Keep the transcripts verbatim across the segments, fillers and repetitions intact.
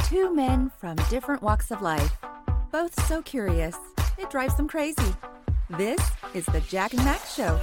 Two men from different walks of life, both so curious, it drives them crazy. This is the Jack and Max Show.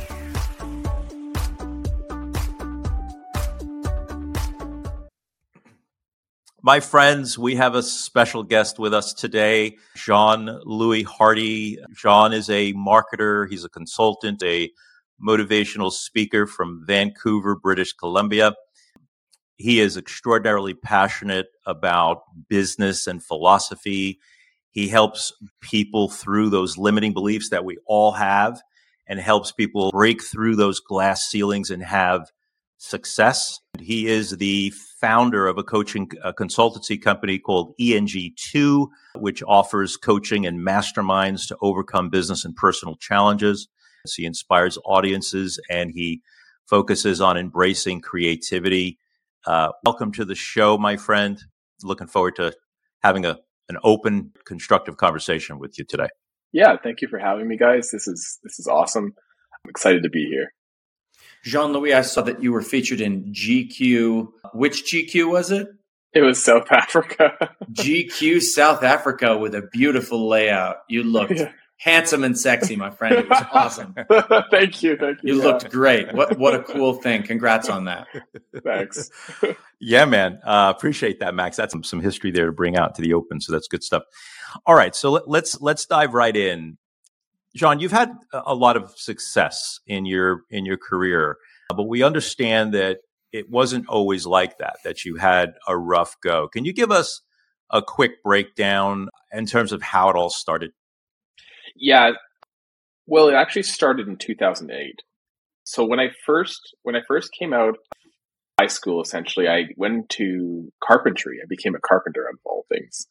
My friends, we have a special guest with us today, Jean-Louis Hardy. Jean is a marketer. He's a consultant, a motivational speaker from Vancouver, British Columbia. He is extraordinarily passionate about business and philosophy. He helps people through those limiting beliefs that we all have and helps people break through those glass ceilings and have success. He is the founder of a coaching a consultancy company called E N G two, which offers coaching and masterminds to overcome business and personal challenges. He inspires audiences and he focuses on embracing creativity. Uh, welcome to the show, my friend. Looking forward to having a an open, constructive conversation with you today. Yeah, thank you for having me, guys. This is this is awesome. I'm excited to be here. Jean-Louis, I saw that you were featured in G Q. Which G Q was it? It was South Africa. G Q South Africa with a beautiful layout. You looked Yeah. handsome and sexy, my friend. It was awesome. Thank you. Thank you. You Yeah. looked great. What what a cool thing. Congrats on that. Thanks. Yeah, man. Uh, appreciate that, Max. That's some, some history there to bring out to the open. So that's good stuff. All right. So let, let's let's dive right in. Jean, you've had a lot of success in your in your career, but we understand that it wasn't always like that, that you had a rough go. Can you give us a quick breakdown in terms of how it all started? Yeah. Well, it actually started in two thousand eight. So when I first when I first came out of high school, essentially, I went to carpentry. I became a carpenter, of all things.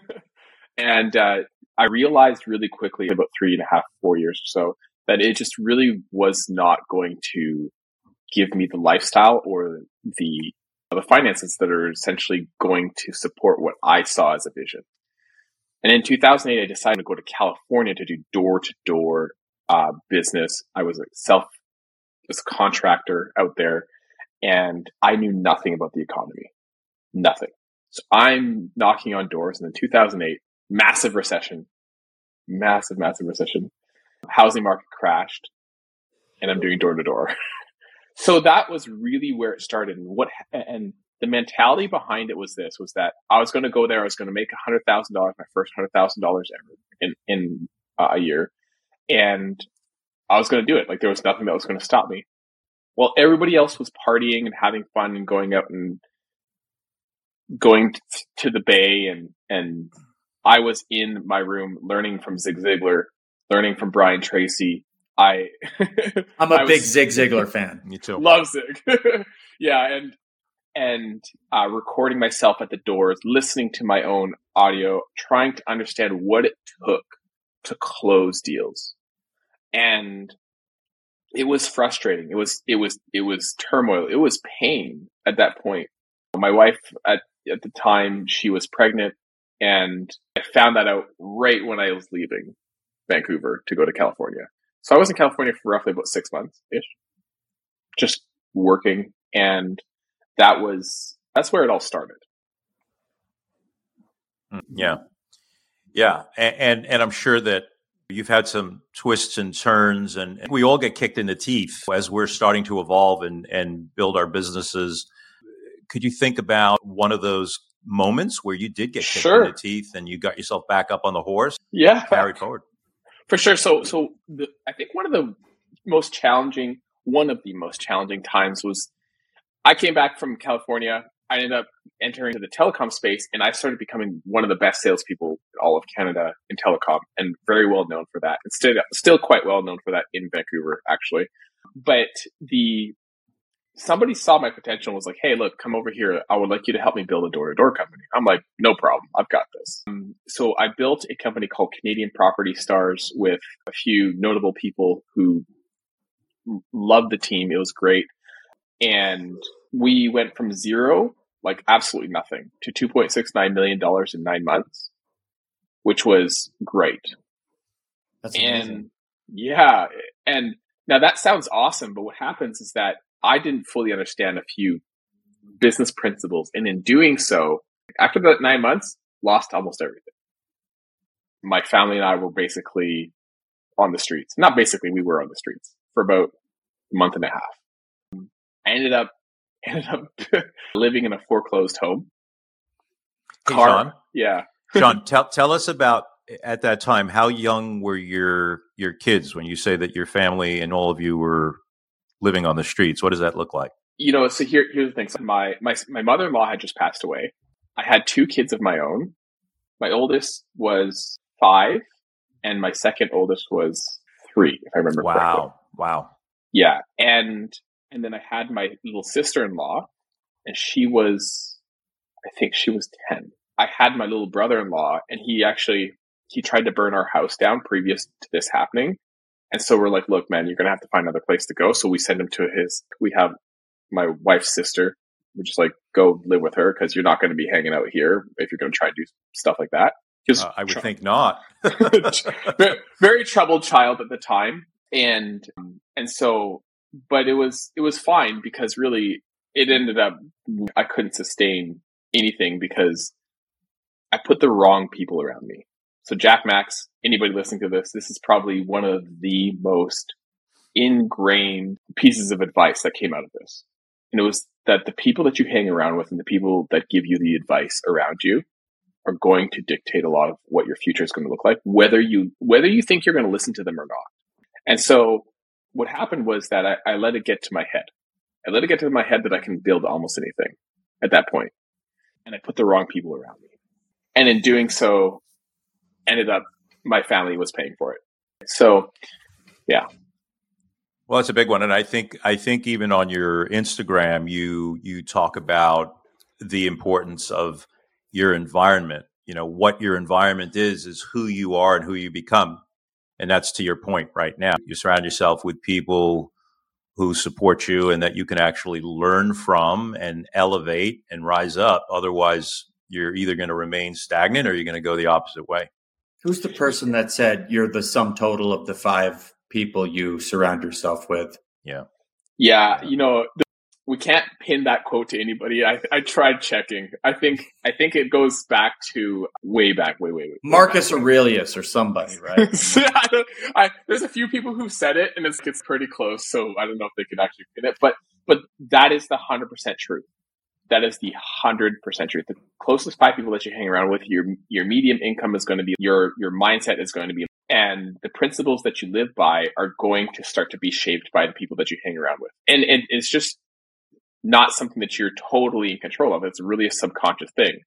and uh, I realized really quickly, about three and a half, four years or so, that it just really was not going to give me the lifestyle or the the finances that are essentially going to support what I saw as a vision. And in two thousand eight, I decided to go to California to do door-to-door uh, business. I was a self, was a contractor out there, and I knew nothing about the economy, nothing. So I'm knocking on doors, and in two thousand eight, massive recession, massive, massive recession. Housing market crashed, and I'm doing door-to-door. So that was really where it started. And what and the mentality behind it was this, was that I was going to go there. I was going to make one hundred thousand dollars, my first one hundred thousand dollars ever in, in uh, a year. And I was going to do it. Like there was nothing that was going to stop me. Well, everybody else was partying and having fun and going out and going t- to the Bay. And, and I was in my room learning from Zig Ziglar, learning from Brian Tracy. I, I'm a I big was, Zig Ziglar fan. Me too. Love Zig. Yeah. And, and uh, recording myself at the doors, listening to my own audio, trying to understand what it took to close deals. And it was frustrating. It was, it was, it was turmoil. It was pain at that point. My wife at, at the time, she was pregnant, and I found that out right when I was leaving Vancouver to go to California. So I was in California for roughly about six months-ish, just working. And that was, that's where it all started. Yeah. Yeah. And, and, and I'm sure that you've had some twists and turns, and, and we all get kicked in the teeth as we're starting to evolve and, and build our businesses. Could you think about one of those moments where you did get kicked Sure. in the teeth and you got yourself back up on the horse? Yeah. Carried forward. For sure. So, so the, I think one of the most challenging, one of the most challenging times was I came back from California. I ended up entering the telecom space, and I started becoming one of the best salespeople in all of Canada in telecom, and very well known for that. And still, still quite well known for that in Vancouver, actually. But the somebody saw my potential and was like, "Hey, look, come over here. I would like you to help me build a door-to-door company." I'm like, "No problem. I've got this." Um, so I built a company called Canadian Property Stars with a few notable people who loved the team. It was great. And we went from zero, like absolutely nothing, to two point six nine million dollars in nine months, which was great. That's amazing. And yeah, and now that sounds awesome, but what happens is that I didn't fully understand a few business principles. And in doing so, After that nine months, lost almost everything. My family and I were basically on the streets. Not basically, we were on the streets for about a month and a half. I ended up ended up living in a foreclosed home. Hey, Car, John. yeah. John, tell tell us about at that time. How young were your your kids when you say that your family and all of you were living on the streets? What does that look like? You know, so here here's the thing. So my my my mother-in-law had just passed away. I had two kids of my own. My oldest was five, and my second oldest was three, if I remember wow. correctly. Wow, wow. Yeah, and and then I had my little sister-in-law, and she was, I think she was ten. I had my little brother-in-law, and he actually he tried to burn our house down previous to this happening, and so we're like, look, man, you're gonna have to find another place to go. So we send him to his. We have my wife's sister. We're just like, go live with her because you're not going to be hanging out here if you're going to try to do stuff like that. Uh, I would tr- think not. very, very troubled child at the time, and and so, but it was it was fine because really it ended up I couldn't sustain anything because I put the wrong people around me. So Jack Max, anybody listening to this, this is probably one of the most ingrained pieces of advice that came out of this, and it was that the people that you hang around with and the people that give you the advice around you are going to dictate a lot of what your future is going to look like, whether you whether you think you're going to listen to them or not. And so what happened was that I, I let it get to my head. I let it get to my head that I can build almost anything at that point. And I put the wrong people around me. And in doing so, ended up my family was paying for it. So, yeah. Well, it's a big one. And I think I think even on your Instagram, you you talk about the importance of your environment. You know, what your environment is, is who you are and who you become. And that's to your point right now. You surround yourself with people who support you and that you can actually learn from and elevate and rise up. Otherwise, you're either going to remain stagnant or you're going to go the opposite way. Who's the person that said you're the sum total of the five people you surround yourself with? Yeah. Yeah. You know, we can't pin that quote to anybody. I I tried checking. I think I think it goes back to way back, way, way, way. Marcus way Aurelius or somebody, right? I don't, I, there's a few people who've said it, and it's, it's pretty close. So I don't know if they could actually pin it, but but that is the hundred percent truth. That is the hundred percent truth. The closest five people that you hang around with, your your medium income is going to be your your mindset is going to be, and the principles that you live by are going to start to be shaped by the people that you hang around with, and and it's just not something that you're totally in control of. It's really a subconscious thing.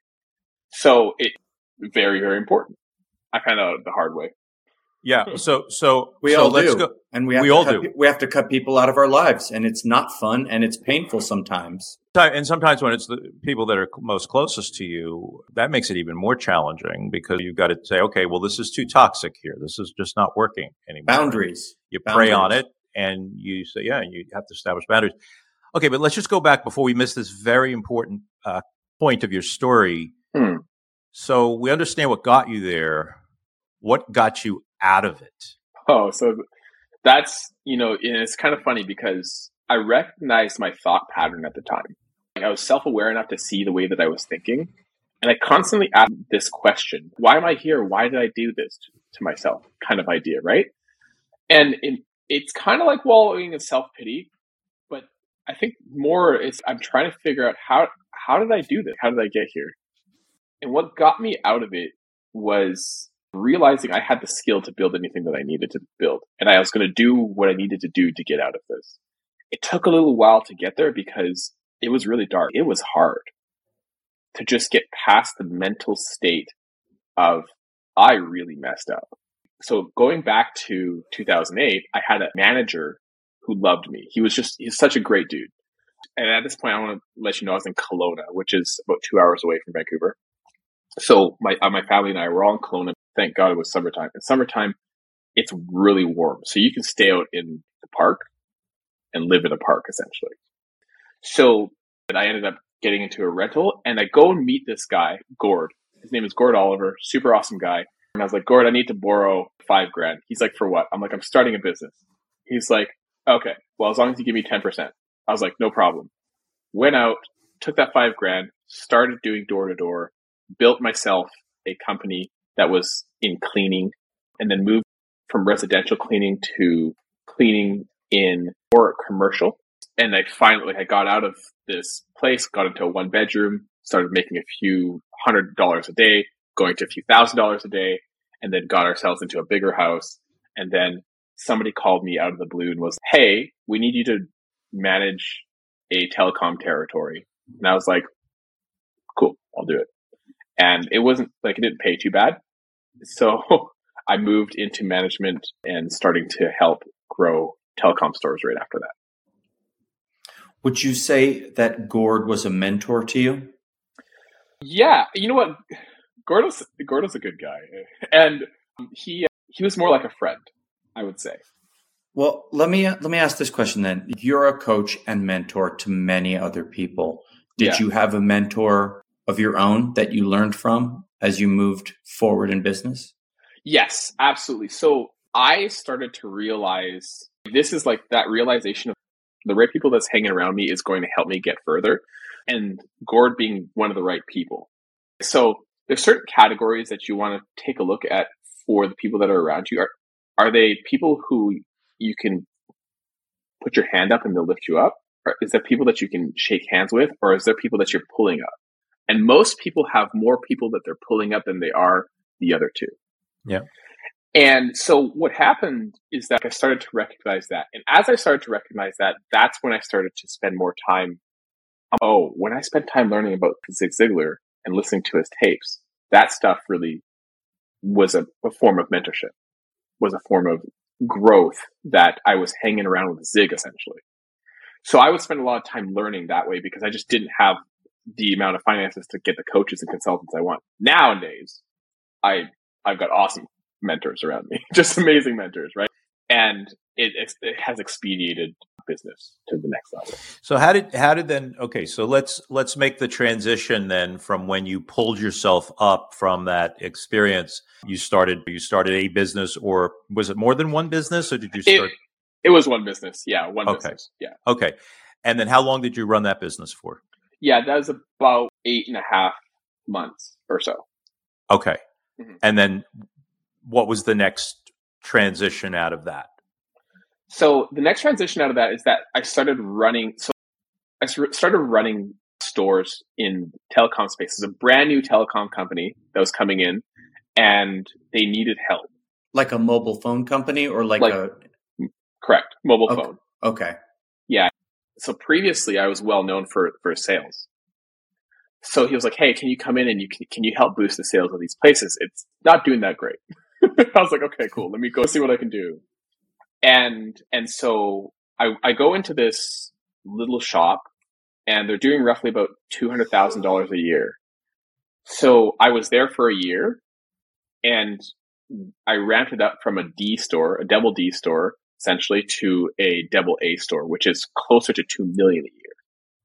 So it's very, very important. I found out the hard way. Yeah. So, so we so all let's do. Go. And we, have we to all cut, do. We have to cut people out of our lives, and it's not fun, and it's painful sometimes. And sometimes when it's the people that are most closest to you, that makes it even more challenging because you've got to say, okay, well, this is too toxic here. This is just not working anymore. Boundaries. You Boundaries. prey on it and you say, yeah, and you have to establish boundaries. Okay, but let's just go back before we miss this very important uh, point of your story. Hmm. So we understand what got you there. What got you out of it? Oh, so that's, you know, and it's kind of funny because I recognized my thought pattern at the time. I was self-aware enough to see the way that I was thinking. And I constantly asked this question, why am I here? Why did I do this to, to myself? Kind of idea, right? And it, it's kind of like wallowing in self-pity. But I think more is I'm trying to figure out how, how did I do this? How did I get here? And what got me out of it was realizing I had the skill to build anything that I needed to build. And I was going to do what I needed to do to get out of this. It took a little while to get there because it was really dark. It was hard to just get past the mental state of, I really messed up. So going back to two thousand eight, I had a manager who loved me. He was just, he's such a great dude. And at this point, I want to let you know I was in Kelowna, which is about two hours away from Vancouver. So my uh, my family and I were all in Kelowna. Thank God it was summertime. In summertime, it's really warm. So you can stay out in the park and live in a park, essentially. So I ended up getting into a rental, and I go and meet this guy, Gord. His name is Gord Oliver, super awesome guy. And I was like, Gord, I need to borrow five grand. He's like, for what? I'm like, I'm starting a business. He's like, okay, well, as long as you give me ten percent. I was like, no problem. Went out, took that five grand, started doing door to door, built myself a company that was in cleaning, and then moved from residential cleaning to cleaning in more commercial. And I finally I got out of this place, got into a one bedroom, started making a few hundred dollars a day, going to a few thousand dollars a day, and then got ourselves into a bigger house. And then somebody called me out of the blue and was, hey, we need you to manage a telecom territory. And I was like, cool, I'll do it. And it wasn't like, it didn't pay too bad. So I moved into management and starting to help grow telecom stores right after that. Would you say that Gord was a mentor to you? Yeah, you know what? Gordo's, Gordo's a good guy. And he he was more like a friend, I would say. Well, let me let me ask this question then. You're a coach and mentor to many other people. Did Yeah. you have a mentor of your own that you learned from as you moved forward in business? Yes, absolutely. So I started to realize this is like that realization of the right people that's hanging around me is going to help me get further. And Gord being one of the right people. So there's certain categories that you want to take a look at for the people that are around you. Are, are they people who you can put your hand up and they'll lift you up? Or is there people that you can shake hands with? Or is there people that you're pulling up? And most people have more people that they're pulling up than they are the other two. Yeah. And so what happened is that I started to recognize that. And as I started to recognize that, that's when I started to spend more time. Oh, when I spent time learning about Zig Ziglar and listening to his tapes, that stuff really was a, a form of mentorship, was a form of growth that I was hanging around with Zig essentially. So I would spend a lot of time learning that way because I just didn't have the amount of finances to get the coaches and consultants I want. Nowadays, I, I've got awesome mentors around me, just amazing mentors, right? And it, it has expedited business to the next level. So how did how did then okay, so let's let's make the transition then from when you pulled yourself up from that experience. You started you started a business, or was it more than one business, or did you start? It, it was one business. Yeah, one okay. business. Yeah. Okay. And then how long did you run that business for? Yeah, that was about eight and a half months or so. Okay. Mm-hmm. And then what was the next transition out of that? So the next transition out of that is that I started running. So I started running stores in telecom space. It's a brand new telecom company that was coming in, and they needed help. Like a mobile phone company, or like, like a correct mobile okay. phone. Okay. Yeah. So previously, I was well known for for sales. So he was like, "Hey, can you come in and you can, can you help boost the sales of these places? It's not doing that great." I was like, "Okay, cool. Let me go see what I can do." And and so I, I go into this little shop, and they're doing roughly about two hundred thousand dollars a year. So I was there for a year, and I ramped it up from a D store, a double D store, essentially, to a double A store, which is closer to two million a year.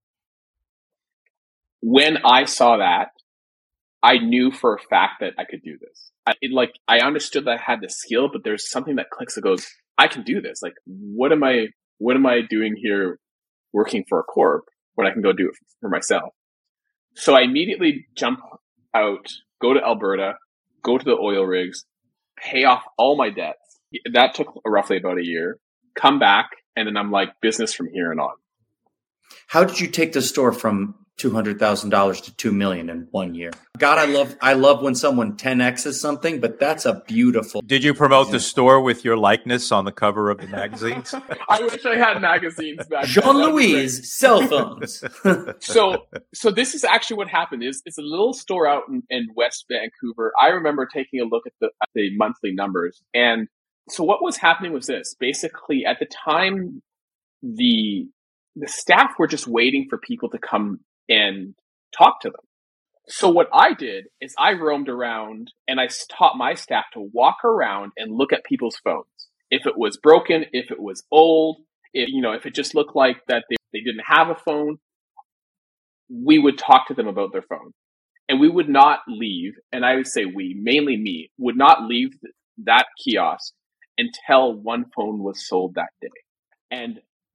When I saw that, I knew for a fact that I could do this. I, it, like I understood that I had the skill, but there's something that clicks that goes, I can do this. Like, what am I, what am I doing here working for a corp when I can go do it for myself? So I immediately jump out, go to Alberta, go to the oil rigs, pay off all my debts. That took roughly about a year, come back, and then I'm like, business from here and on. How did you take the store from two hundred thousand dollars to two million dollars in one year? God, I love I love when someone ten X's something, but that's a beautiful. Did you promote the store with your likeness on the cover of the magazines? I wish I had magazines back then. Jean-Louis cell phones. so so this is actually what happened. Is it's a little store out in, in West Vancouver. I remember taking a look at the at the monthly numbers. And so what was happening was this. Basically, at the time, the the staff were just waiting for people to come and talk to them. So what I did is I roamed around and I taught my staff to walk around and look at people's phones. If it was broken, if it was old, if, you know, if it just looked like that they, they didn't have a phone, we would talk to them about their phone. And we would not leave, and I would say we, mainly me, would not leave that kiosk until one phone was sold that day. And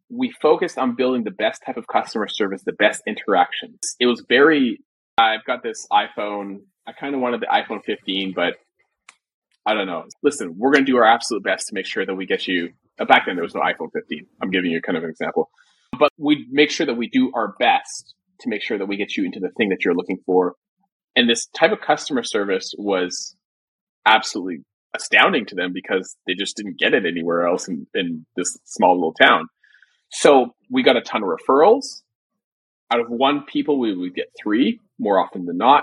we focused on building the best type of customer service, the best interactions. It was very, I've got this iPhone. I kind of wanted the iPhone fifteen, but I don't know. Listen, we're going to do our absolute best to make sure that we get you, uh, back then there was no iPhone fifteen. I'm giving you kind of an example, but we make sure that we do our best to make sure that we get you into the thing that you're looking for. And this type of customer service was absolutely astounding to them because they just didn't get it anywhere else in, in this small little town. So we got a ton of referrals. Out of one people, we would get three more often than not.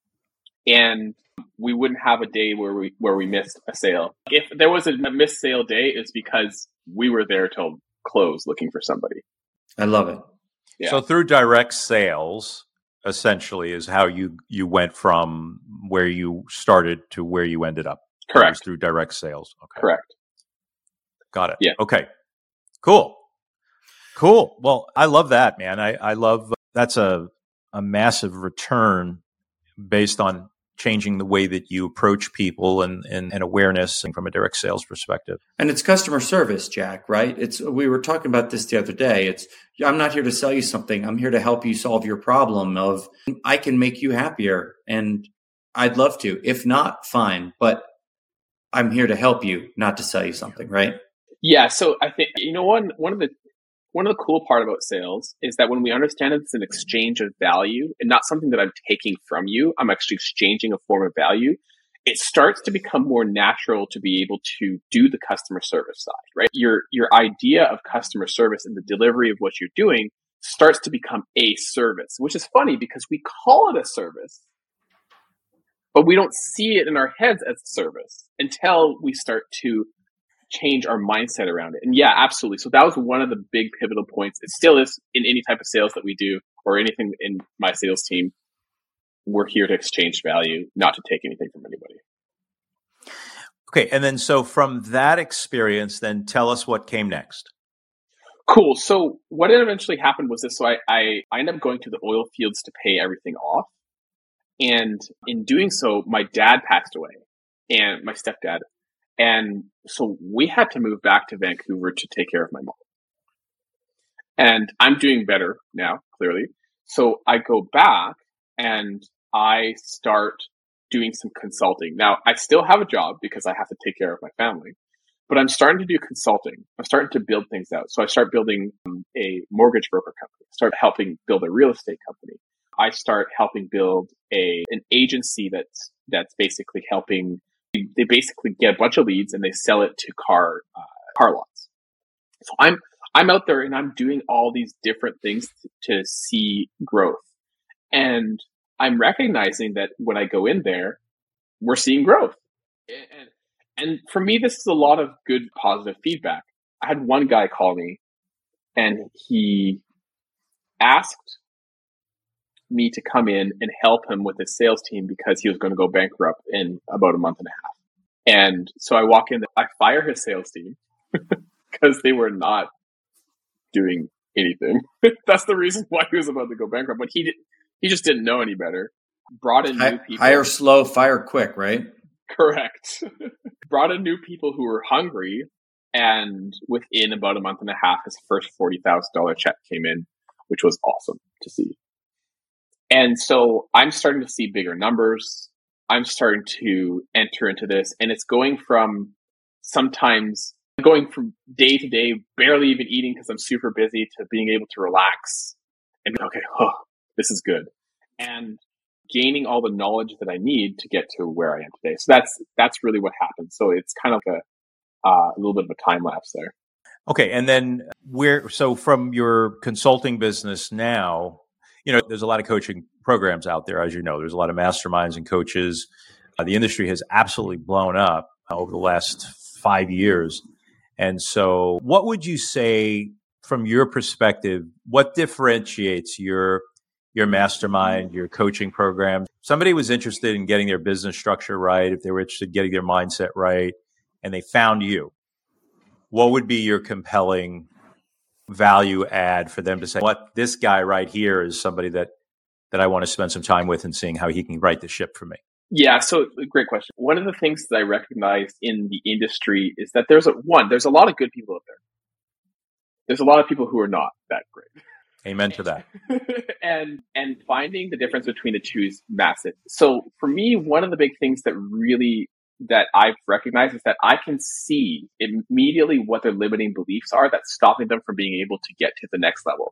And we wouldn't have a day where we where we missed a sale. If there was a missed sale day, it's because we were there till close looking for somebody. I love it. Yeah. So through direct sales, essentially, is how you you went from where you started to where you ended up. Correct. Through direct sales. Okay. Correct. Got it. Yeah. Okay. Cool. Cool. Well, I love that, man. I, I love that's a a massive return based on changing the way that you approach people and, and, and awareness and from a direct sales perspective. And it's customer service, Jack, right? It's, we were talking about this the other day. It's, I'm not here to sell you something. I'm here to help you solve your problem of, I can make you happier and I'd love to. If not, fine. But I'm here to help you, not to sell you something, right? Yeah. So I think, you know, one, one of the, One of the cool part about sales is that when we understand it's an exchange of value and not something that I'm taking from you, I'm actually exchanging a form of value. It starts to become more natural to be able to do the customer service side, right? Your, your idea of customer service and the delivery of what you're doing starts to become a service, which is funny because we call it a service, but we don't see it in our heads as a service until we start to change our mindset around it. And yeah, absolutely. So that was one of the big pivotal points. It still is in any type of sales that we do or anything in my sales team. We're here to exchange value, not to take anything from anybody. Okay. And then, so from that experience, then tell us what came next. Cool. So what eventually happened was this. So I, I, I ended up going to the oil fields to pay everything off. And in doing so, my dad passed away and my stepdad. And so we had to move back to Vancouver to take care of my mom. And I'm doing better now, clearly. So I go back and I start doing some consulting. Now, I still have a job because I have to take care of my family, but I'm starting to do consulting. I'm starting to build things out. So I start building um, a mortgage broker company, start helping build a real estate company. I start helping build a an agency that's that's basically helping. They basically get a bunch of leads and they sell it to car uh, car lots. So I'm I'm out there and I'm doing all these different things to, to see growth. And I'm recognizing that when I go in there, we're seeing growth. And, and for me, this is a lot of good, positive feedback. I had one guy call me and he asked me to come in and help him with his sales team because he was going to go bankrupt in about a month and a half. And so I walk in, I fire his sales team because they were not doing anything. That's the reason why he was about to go bankrupt. But he did, he just didn't know any better. Brought in new people. Hire slow, fire quick, right? Correct. Brought in new people who were hungry. And within about a month and a half, his first forty thousand dollars check came in, which was awesome to see. And so I'm starting to see bigger numbers. I'm starting to enter into this, and it's going from sometimes going from day to day, barely even eating because I'm super busy, to being able to relax and be, okay, oh, this is good. And gaining all the knowledge that I need to get to where I am today. So that's, that's really what happened. So it's kind of a, uh, a little bit of a time lapse there. Okay. And then where, so from your consulting business now, you know, there's a lot of coaching programs out there, as you know. There's a lot of masterminds and coaches. Uh, the industry has absolutely blown up uh, over the last five years. And so what would you say from your perspective, what differentiates your your mastermind, your coaching program? Somebody was interested in getting their business structure right, if they were interested in getting their mindset right, and they found you. What would be your compelling value add for them to say, what, this guy right here is somebody that that I want to spend some time with and seeing how he can right the ship for me? Yeah, so great question. One of the things that I recognized in the industry is that there's a one, there's a lot of good people out there. There's a lot of people who are not that great. Amen to that. and and finding the difference between the two is massive. So for me, one of the big things that really that I've recognized is that I can see immediately what their limiting beliefs are that's stopping them from being able to get to the next level.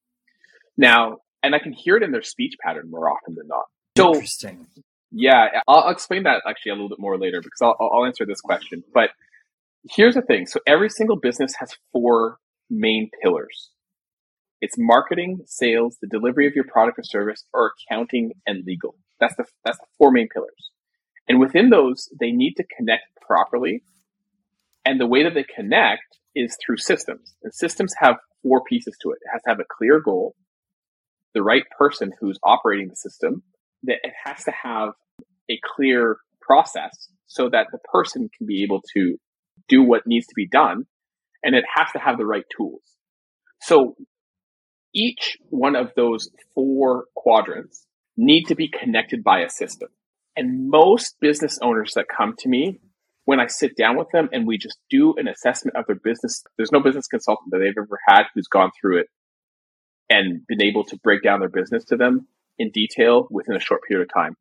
Now, and I can hear it in their speech pattern more often than not. So, interesting. Yeah, I'll explain that actually a little bit more later because I'll, I'll answer this question. But here's the thing. So every single business has four main pillars. It's marketing, sales, the delivery of your product or service, or accounting and legal. That's the that's the four main pillars. And within those, they need to connect properly. And the way that they connect is through systems. And systems have four pieces to it. It has to have a clear goal, the right person who's operating the system, that it has to have a clear process so that the person can be able to do what needs to be done. And it has to have the right tools. So each one of those four quadrants need to be connected by a system. And most business owners that come to me, when I sit down with them and we just do an assessment of their business, there's no business consultant that they've ever had who's gone through it and been able to break down their business to them in detail within a short period of time.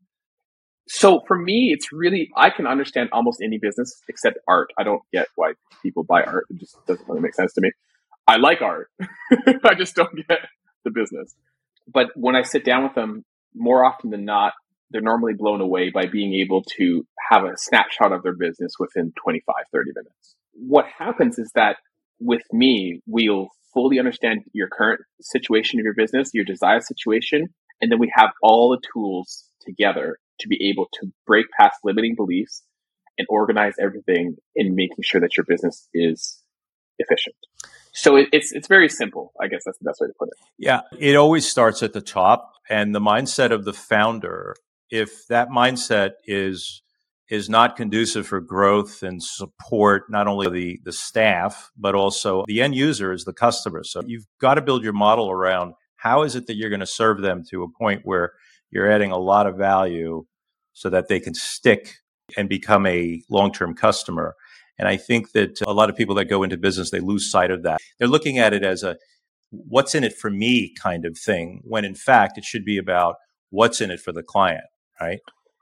So for me, it's really, I can understand almost any business except art. I don't get why people buy art. It just doesn't really make sense to me. I like art. I just don't get the business. But when I sit down with them, more often than not, they're normally blown away by being able to have a snapshot of their business within twenty-five, thirty minutes. What happens is that with me, we'll fully understand your current situation of your business, your desired situation, and then we have all the tools together to be able to break past limiting beliefs and organize everything in making sure that your business is efficient. So it, it's it's very simple. I guess that's the best way to put it. Yeah, it always starts at the top, and the mindset of the founder, if that mindset is is not conducive for growth and support, not only the, the staff, but also the end user is the customer. So you've got to build your model around how is it that you're going to serve them to a point where you're adding a lot of value so that they can stick and become a long-term customer. And I think that a lot of people that go into business, they lose sight of that. They're looking at it as a what's in it for me kind of thing, when in fact it should be about what's in it for the client, right?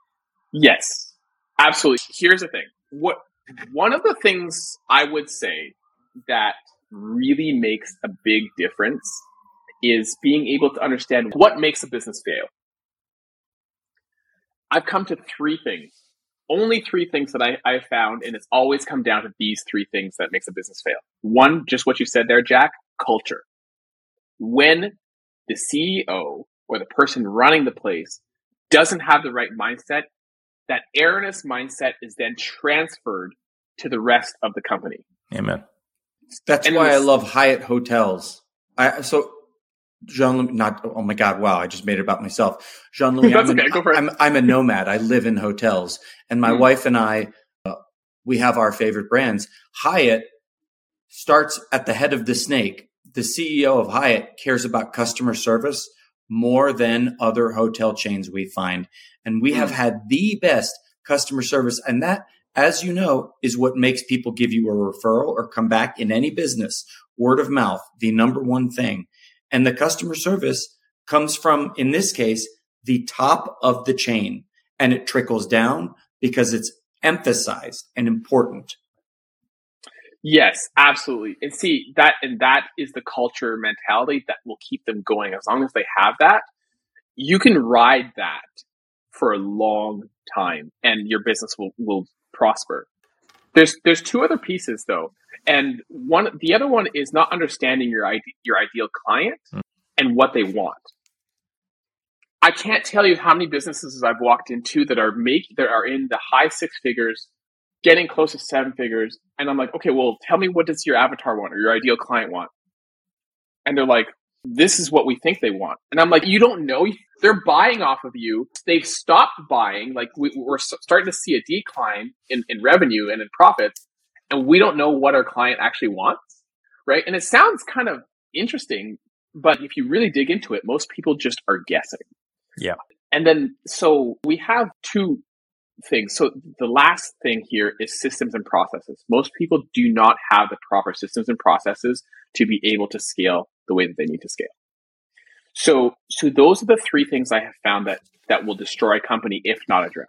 Yes. Absolutely. Here's the thing. What one of the things I would say that really makes a big difference is being able to understand what makes a business fail. I've come to three things, only three things that I, I found, and it's always come down to these three things that makes a business fail. One, just what you said there, Jack, culture. When the C E O or the person running the place doesn't have the right mindset, that erroneous mindset is then transferred to the rest of the company. Amen. That's and why was, I love Hyatt hotels. I so Jean, not oh my God, wow! I just made it about myself. Jean-Louis, I'm, okay, an, I'm, I'm a nomad. I live in hotels, and my mm. wife and I, uh, we have our favorite brands. Hyatt starts at the head of the snake. The C E O of Hyatt cares about customer service more than other hotel chains we find. And we have had the best customer service. And that, as you know, is what makes people give you a referral or come back in any business. Word of mouth, the number one thing. And the customer service comes from, in this case, the top of the chain. And it trickles down because it's emphasized and important. Yes, absolutely. And see that, and that is the culture mentality that will keep them going. As long as they have that, you can ride that for a long time and your business will, will prosper. There's, there's two other pieces though. And one, the other one is not understanding your ide- your ideal client mm. and what they want. I can't tell you how many businesses I've walked into that are make, that are in the high six figures, getting close to seven figures. And I'm like, okay, well, tell me, what does your avatar want or your ideal client want? And they're like, this is what we think they want. And I'm like, you don't know. They're buying off of you. They've stopped buying. Like we, we're starting to see a decline in, in revenue and in profits. And we don't know what our client actually wants. Right. And it sounds kind of interesting, but if you really dig into it, most people just are guessing. Yeah. And then, so we have two things. So the last thing here is systems and processes. Most people do not have the proper systems and processes to be able to scale the way that they need to scale. So, so those are the three things I have found that, that will destroy a company if not addressed.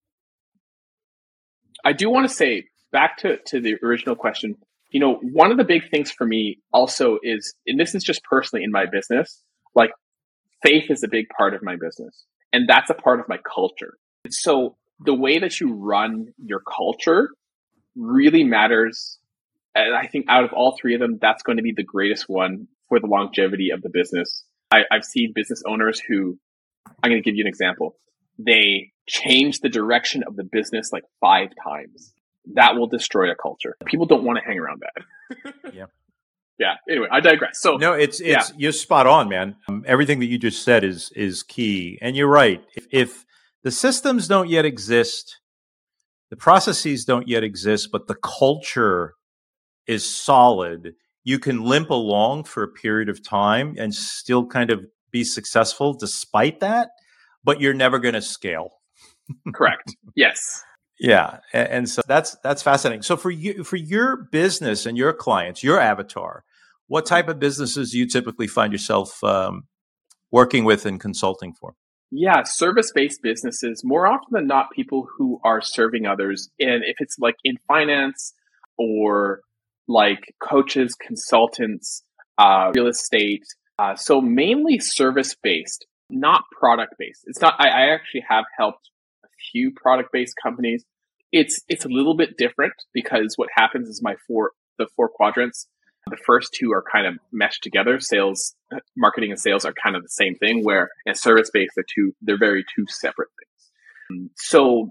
I do want to say, back to, to the original question, you know, one of the big things for me also is, and this is just personally in my business, like faith is a big part of my business. And that's a part of my culture. So the way that you run your culture really matters. And I think out of all three of them, that's going to be the greatest one for the longevity of the business. I, I've seen business owners who, I'm going to give you an example. They change the direction of the business like five times. That will destroy a culture. People don't want to hang around that. Yeah. Yeah. Anyway, I digress. So no, it's it's yeah. you're spot on, man. Um, everything that you just said is is key, and you're right. If, if the systems don't yet exist, the processes don't yet exist, but the culture is solid, you can limp along for a period of time and still kind of be successful despite that, but you're never going to scale. Correct. Yes. Yeah, and, and so that's that's fascinating. So for you, for your business and your clients, your avatar, what type of businesses do you typically find yourself um, working with and consulting for? Yeah, service-based businesses, more often than not, people who are serving others. And if it's like in finance or like coaches, consultants, uh, real estate, uh, so mainly service-based, not product-based. It's not. I, I actually have helped few product-based companies. It's it's a little bit different because what happens is my four the four quadrants, the first two are kind of meshed together. Sales, marketing, and sales are kind of the same thing. Where in service-based, they're two they're very two separate things. So,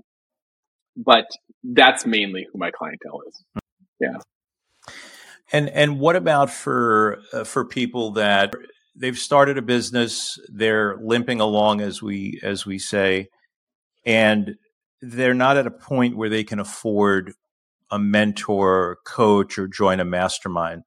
but that's mainly who my clientele is. Yeah. And and what about for uh, for people that they've started a business, they're limping along, as we as we say, and they're not at a point where they can afford a mentor, coach, or join a mastermind.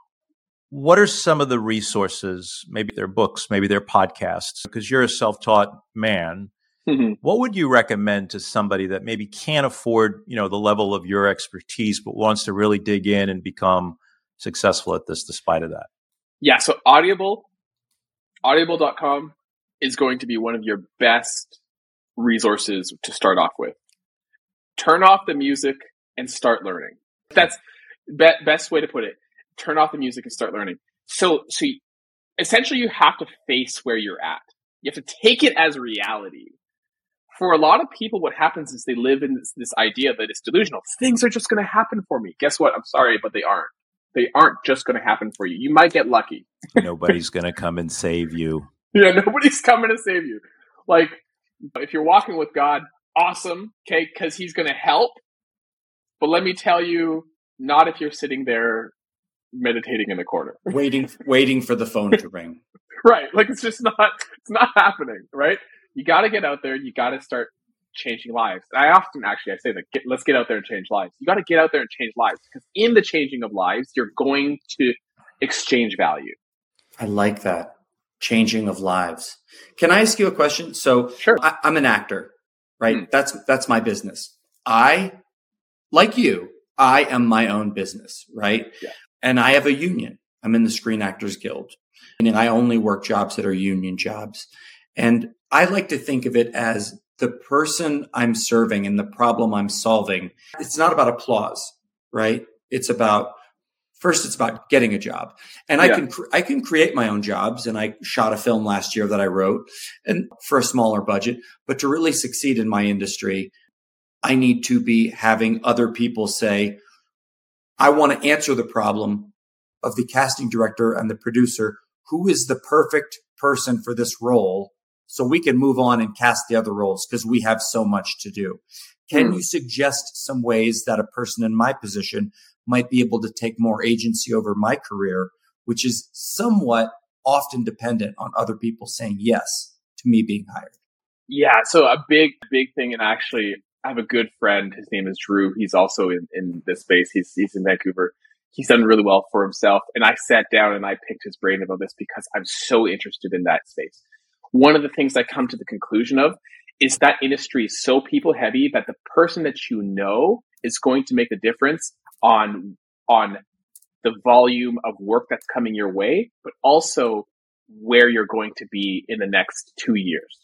What are some of the resources, maybe their books, maybe their podcasts, because you're a self-taught man. Mm-hmm. What would you recommend to somebody that maybe can't afford, you know, the level of your expertise, but wants to really dig in and become successful at this despite of that? Yeah. So Audible, audible dot com is going to be one of your best resources to start off with. Turn off the music and start learning. That's be- best way to put it. Turn off the music and start learning. So, so you, essentially you have to face where you're at. You have to take it as reality. For a lot of people, what happens is they live in this, this idea that it's delusional. Things are just going to happen for me. Guess what? I'm sorry, but they aren't. They aren't just going to happen for you. You might get lucky. Nobody's going to come and save you. Yeah, nobody's coming to save you. Like, if you're walking with God, awesome, okay, because he's going to help. But let me tell you, not if you're sitting there meditating in the corner. Waiting waiting for the phone to ring. Right. Like, it's just not, it's not happening, right? You got to get out there. You got to start changing lives. I often, actually, I say that, get, let's get out there and change lives. You got to get out there and change lives, because in the changing of lives, you're going to exchange value. I like that. Changing of lives. Can I ask you a question? So sure. I, I'm an actor, right? Mm. That's, that's my business. I, like you, I am my own business, right? Yeah. And I have a union. I'm in the Screen Actors Guild, and I only work jobs that are union jobs. And I like to think of it as the person I'm serving and the problem I'm solving. It's not about applause, right? It's about, first, it's about getting a job. And I yeah. can, I can create my own jobs. And I shot a film last year that I wrote, and for a smaller budget, but to really succeed in my industry, I need to be having other people say, I want to answer the problem of the casting director and the producer. Who is the perfect person for this role? So we can move on and cast the other roles, because we have so much to do. Can mm. you suggest some ways that a person in my position might be able to take more agency over my career, which is somewhat often dependent on other people saying yes to me being hired? Yeah. So a big, big thing, and actually I have a good friend. His name is Drew. He's also in, in this space. He's, he's in Vancouver. He's done really well for himself. And I sat down and I picked his brain about this because I'm so interested in that space. One of the things I come to the conclusion of is that industry is so people heavy that the person that you know is going to make the difference on on the volume of work that's coming your way, but also where you're going to be in the next two years.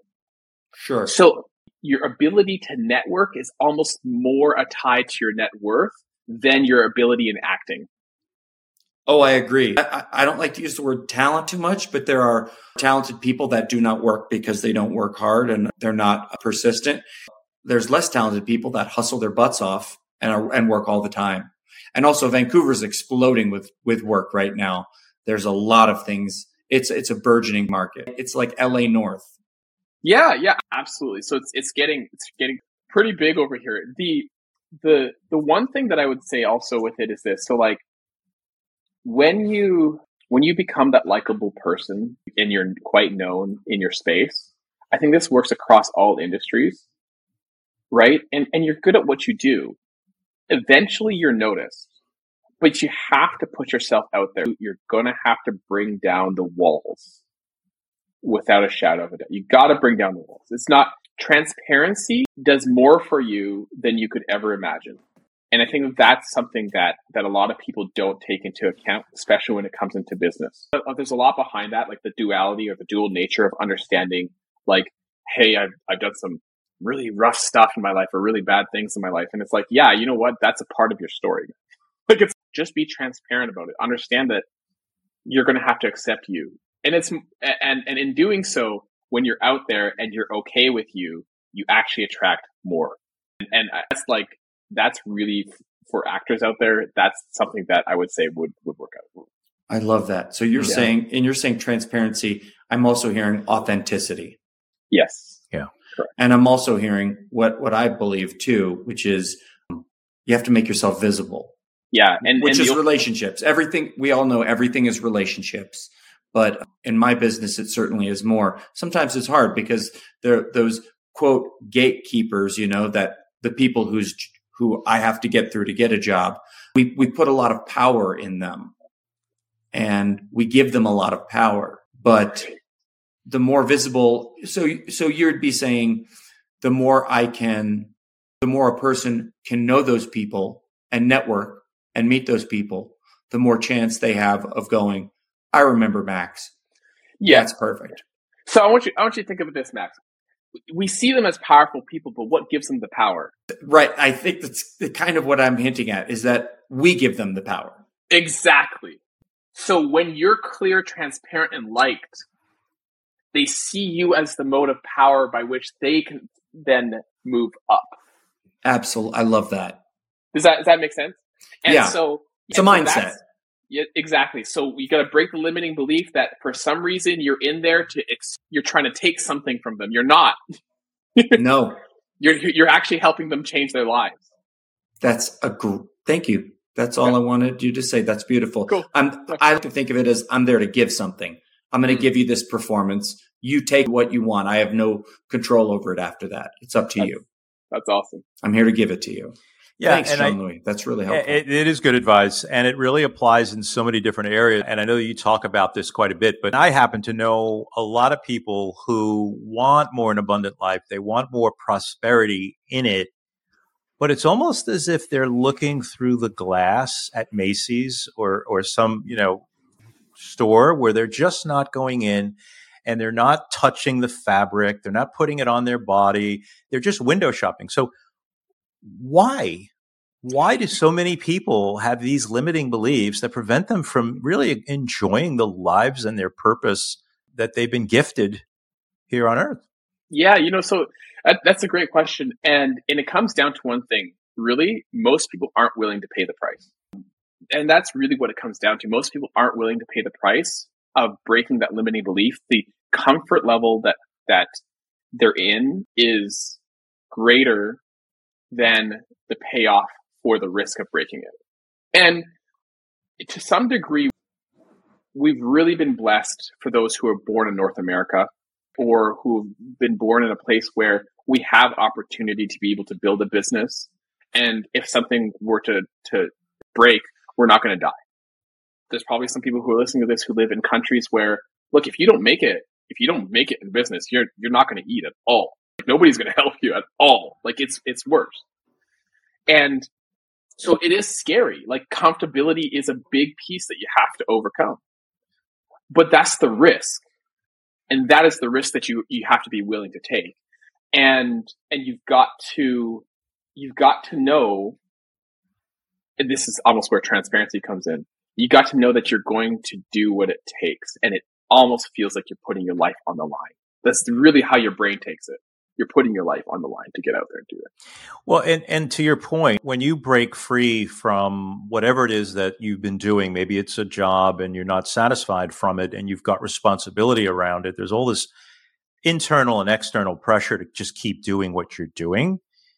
Sure. So your ability to network is almost more a tie to your net worth than your ability in acting. Oh, I agree. I, I don't like to use the word talent too much, but there are talented people that do not work because they don't work hard and they're not persistent. There's less talented people that hustle their butts off and are, and work all the time. And also Vancouver's exploding with, with work right now. There's a lot of things. It's, it's a burgeoning market. It's like L A North. Yeah, yeah, absolutely. So it's, it's getting, it's getting pretty big over here. The, the, the one thing that I would say also with it is this. So like, when you, when you become that likable person and you're quite known in your space, I think this works across all industries, right? And, and you're good at what you do. Eventually you're noticed, but you have to put yourself out there. You're going to have to bring down the walls without a shadow of a doubt. You got to bring down the walls. It's not, transparency does more for you than you could ever imagine. And I think that's something that, that a lot of people don't take into account, especially when it comes into business. But there's a lot behind that, like the duality or the dual nature of understanding, like, hey, I've, I've done some really rough stuff in my life or really bad things in my life. And it's like, yeah, you know what? That's a part of your story. Like, it's just be transparent about it. Understand that you're going to have to accept you. And it's, and, and in doing so, when you're out there and you're okay with you, you actually attract more. And, and that's like, that's really for actors out there. That's something that I would say would, would work out. I love that. So you're yeah. saying, and you're saying transparency. I'm also hearing authenticity. Yes. Yeah. Correct. And I'm also hearing what, what I believe too, which is um, you have to make yourself visible. Yeah. And which and is the, relationships. Everything, we all know everything is relationships, but in my business, it certainly is more. Sometimes it's hard because there are those quote gatekeepers, you know, that the people who's, who I have to get through to get a job. We, we put a lot of power in them and we give them a lot of power, but the more visible. So, so you'd be saying the more I can, the more a person can know those people and network and meet those people, the more chance they have of going, I remember Max. Yeah. That's perfect. So I want you, I want you to think of this, Max. We see them as powerful people, but what gives them the power? Right. I think that's kind of what I'm hinting at is that we give them the power. Exactly. So when you're clear, transparent, and liked, they see you as the mode of power by which they can then move up. Absolutely. I love that. Does that, does that make sense? And yeah. so it's a so mindset. Yeah, exactly. So you got to break the limiting belief that for some reason you're in there to, ex- you're trying to take something from them. You're not. No. You're, you're actually helping them change their lives. That's a gr- thank you. That's all yeah. I wanted you to say. That's beautiful. Cool. I'm, I like to think of it as I'm there to give something. I'm going to mm-hmm. give you this performance. You take what you want. I have no control over it after that. It's up to that's, you. That's awesome. I'm here to give it to you. Yeah, Thanks, Jean-Louis. That's really helpful. It, it is good advice, and it really applies in so many different areas. And I know you talk about this quite a bit, but I happen to know a lot of people who want more an abundant life. They want more prosperity in it, but it's almost as if they're looking through the glass at Macy's or or some, you know, store where they're just not going in and they're not touching the fabric. They're not putting it on their body. They're just window shopping. So why? Why do so many people have these limiting beliefs that prevent them from really enjoying the lives and their purpose that they've been gifted here on earth? Yeah, you know, so that, that's a great question. And, and it comes down to one thing. Really, most people aren't willing to pay the price. And that's really what it comes down to. Most people aren't willing to pay the price of breaking that limiting belief. The comfort level that, that they're in is greater than the payoff for the risk of breaking it. And to some degree, we've really been blessed for those who are born in North America or who've been born in a place where we have opportunity to be able to build a business. And if something were to, to break, we're not going to die. There's probably some people who are listening to this who live in countries where, look, if you don't make it, if you don't make it in business, you're, you're not going to eat at all. Like, nobody's going to help you at all. Like it's, it's worse. And so it is scary. Like comfortability is a big piece that you have to overcome, but that's the risk. And that is the risk that you, you have to be willing to take. And, and you've got to, you've got to know, and this is almost where transparency comes in. You got to know that you're going to do what it takes. And it almost feels like you're putting your life on the line. That's really how your brain takes it. You're putting your life on the line to get out there and do it. Well, and, and to your point, when you break free from whatever it is that you've been doing, maybe it's a job and you're not satisfied from it and you've got responsibility around it, there's all this internal and external pressure to just keep doing what you're doing.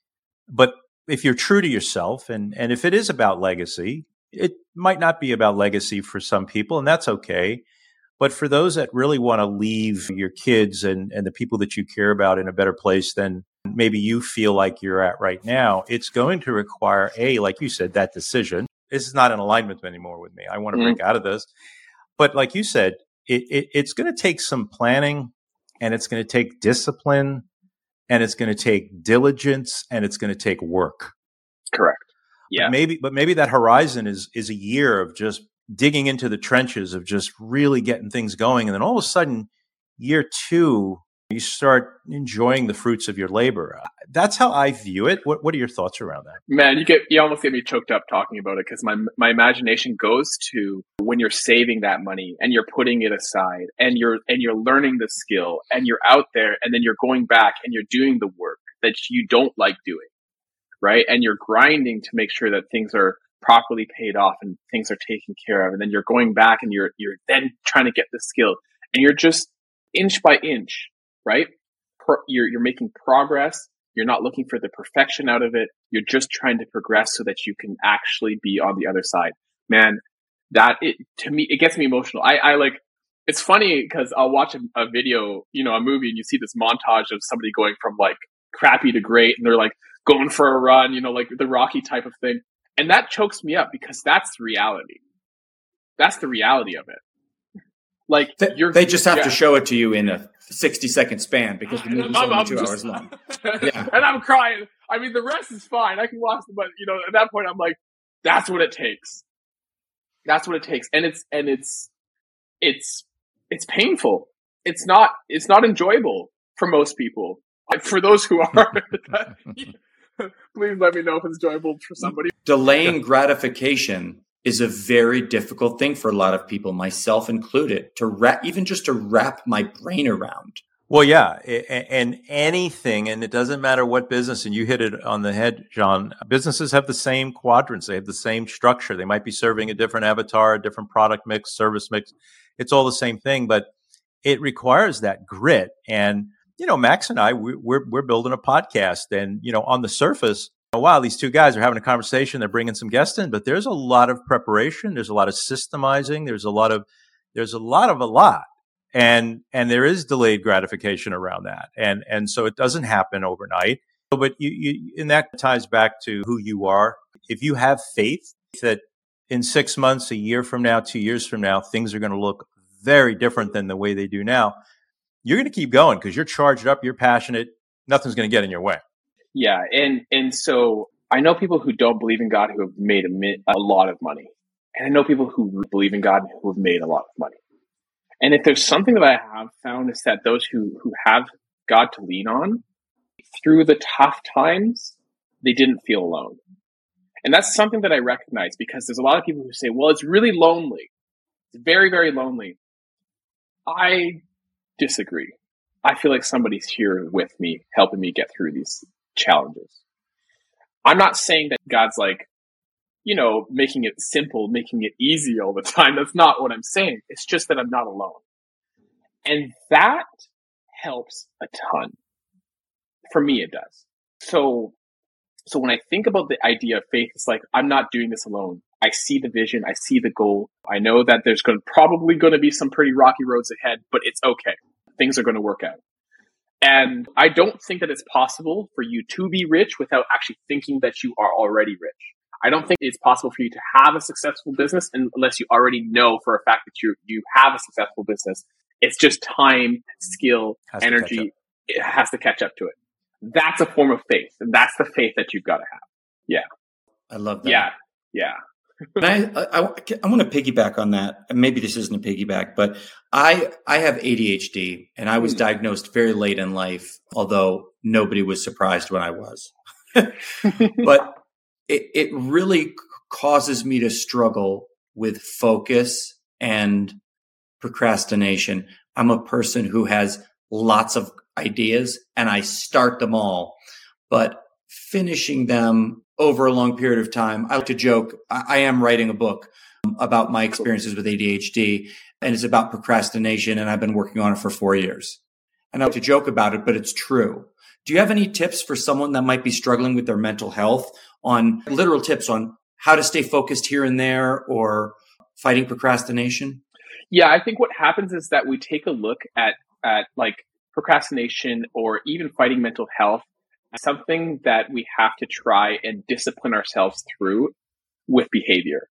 But if you're true to yourself, and, and if it is about legacy, it might not be about legacy for some people, and that's okay. But for those that really want to leave your kids and, and the people that you care about in a better place than maybe you feel like you're at right now, it's going to require, A, like you said, that decision. This is not in alignment anymore with me. I want to Mm-hmm. break out of this. But like you said, it, it, it's going to take some planning, and it's going to take discipline, and it's going to take diligence, and it's going to take work. Correct. Yeah. But maybe, but maybe that horizon is is a year of just digging into the trenches, of just really getting things going. And then all of a sudden, year two, you start enjoying the fruits of your labor. That's how I view it. What What are your thoughts around that? Man, you get you almost get me choked up talking about it, because my my imagination goes to when you're saving that money and you're putting it aside and you're and you're learning the skill and you're out there, and then you're going back and you're doing the work that you don't like doing, right? And you're grinding to make sure that things are properly paid off and things are taken care of. And then you're going back and you're you're then trying to get the skill, and you're just inch by inch, right? Pro- you're you're making progress. You're not looking for the perfection out of it. You're just trying to progress so that you can actually be on the other side. Man, that it to me, it gets me emotional. I, I like, it's funny because I'll watch a, a video, you know, a movie, and you see this montage of somebody going from like crappy to great, and they're like going for a run, you know, like the Rocky type of thing. And that chokes me up, because that's reality. That's the reality of it. Like They, you're, they just have yeah. to show it to you in a sixty second span, because the And movie's I'm- only I'm two just- hours long. Yeah. And I'm crying. I mean, the rest is fine. I can watch them, but you know, at that point, I'm like, that's what it takes. That's what it takes. And it's, and it's, it's, it's painful. It's not, it's not enjoyable for most people. For those who are, please let me know if it's enjoyable for somebody. Delaying gratification is a very difficult thing for a lot of people, myself included, to wrap, even just to wrap my brain around. Well, yeah, a- and anything, and it doesn't matter what business, and you hit it on the head, John. Businesses have the same quadrants. They have the same structure. They might be serving a different avatar, a different product mix, service mix. It's all the same thing, but it requires that grit. And, you know, Max and I, we, we're we're building a podcast, and, you know, on the surface, oh, wow, these two guys are having a conversation. They're bringing some guests in, but there's a lot of preparation. There's a lot of systemizing. There's a lot of, there's a lot of a lot. And, and there is delayed gratification around that. And, and so it doesn't happen overnight, but you, you, and that ties back to who you are. If you have faith that in six months, a year from now, two years from now, things are going to look very different than the way they do now, you're going to keep going because you're charged up, you're passionate, nothing's going to get in your way. Yeah. And, and so I know people who don't believe in God who have made a, mi- a lot of money. And I know people who believe in God who have made a lot of money. And if there's something that I have found, is that those who, who have God to lean on through the tough times, they didn't feel alone. And that's something that I recognize, because there's a lot of people who say, well, it's really lonely. It's very, very lonely. I disagree. I feel like somebody's here with me, helping me get through these challenges. I'm not saying that God's like, you know, making it simple, making it easy all the time. That's not what I'm saying. It's just that I'm not alone. And that helps a ton. For me, it does. So, so when I think about the idea of faith, it's like, I'm not doing this alone. I see the vision. I see the goal. I know that there's going probably going to be some pretty rocky roads ahead, but it's okay. Things are going to work out. And I don't think that it's possible for you to be rich without actually thinking that you are already rich. I don't think it's possible for you to have a successful business unless you already know for a fact that you you have a successful business. It's just time, skill, Has to energy. It has to catch up to it. That's a form of faith. And that's the faith that you've got to have. Yeah. I love that. Yeah. Yeah. I, I, I, I want to piggyback on that. Maybe this isn't a piggyback, but I, I have A D H D and I was mm. diagnosed very late in life, although nobody was surprised when I was. But it, it really causes me to struggle with focus and procrastination. I'm a person who has lots of ideas and I start them all, but finishing them over a long period of time. I like to joke. I am writing a book about my experiences with A D H D, and it's about procrastination, and I've been working on it for four years. And I like to joke about it, but it's true. Do you have any tips for someone that might be struggling with their mental health, on literal tips on how to stay focused here and there or fighting procrastination? Yeah, I think what happens is that we take a look at, at like procrastination or even fighting mental health, something that we have to try and discipline ourselves through with behavior.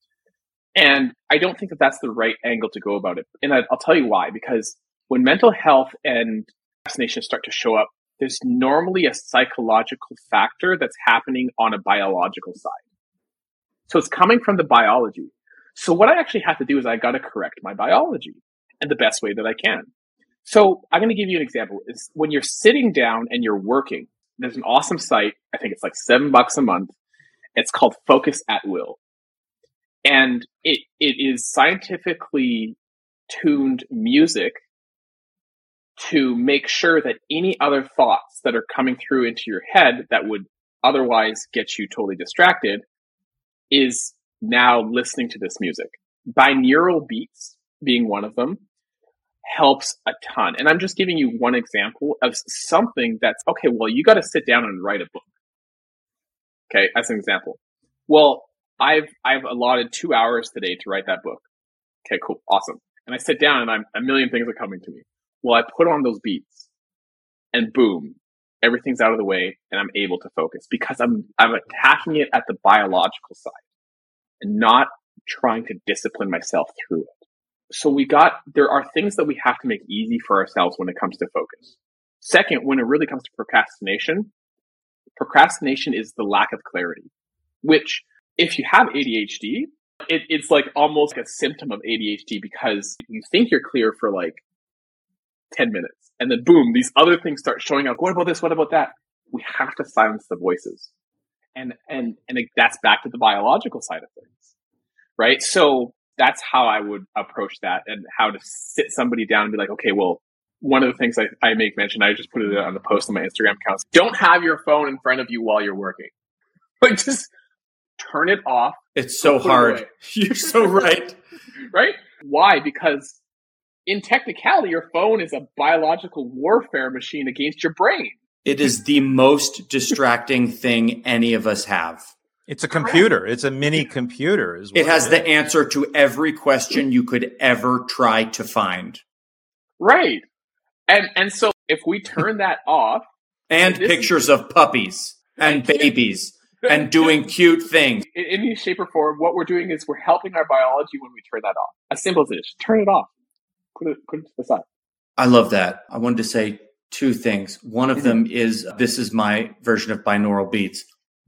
And I don't think that that's the right angle to go about it. And I'll tell you why, because when mental health and procrastination start to show up, there's normally a psychological factor that's happening on a biological side. So it's coming from the biology. So what I actually have to do is I got to correct my biology in the best way that I can. So I'm going to give you an example. Is when you're sitting down and you're working, there's an awesome site. I think it's like seven bucks a month. It's called Focus at Will. And it it is scientifically tuned music to make sure that any other thoughts that are coming through into your head that would otherwise get you totally distracted is now listening to this music. Binaural beats being one of them helps a ton. And I'm just giving you one example of something that's, okay, well, you got to sit down and write a book. Okay, as an example. Well, I've I've allotted two hours today to write that book. Okay, cool, awesome. And I sit down and I'm, a million things are coming to me. Well, I put on those beats and boom, everything's out of the way and I'm able to focus because I'm I'm attacking it at the biological side and not trying to discipline myself through it. So we got, there are things that we have to make easy for ourselves when it comes to focus. Second, when it really comes to procrastination, procrastination is the lack of clarity, which if you have A D H D, it, it's like almost a symptom of A D H D because you think you're clear for like ten minutes and then boom, these other things start showing up. What about this? What about that? We have to silence the voices. And, and, and it, that's back to the biological side of things, right? So that's how I would approach that and how to sit somebody down and be like, okay, well, one of the things I, I make mention, I just put it on the post on my Instagram account. Don't have your phone in front of you while you're working. Like just turn it off. It's so hard. You're so right. Right? Why? Because in technicality, your phone is a biological warfare machine against your brain. It is the most distracting thing any of us have. It's a computer. It's a mini computer. Is what it has it the answer to every question you could ever try to find. Right. And and so if we turn that off. And pictures is, of puppies and babies and doing cute things. In any shape or form, what we're doing is we're helping our biology when we turn that off. As simple as it is. Turn it off. Put it, put it to the side. I love that. I wanted to say two things. One of mm-hmm. them is, this is my version of binaural beats.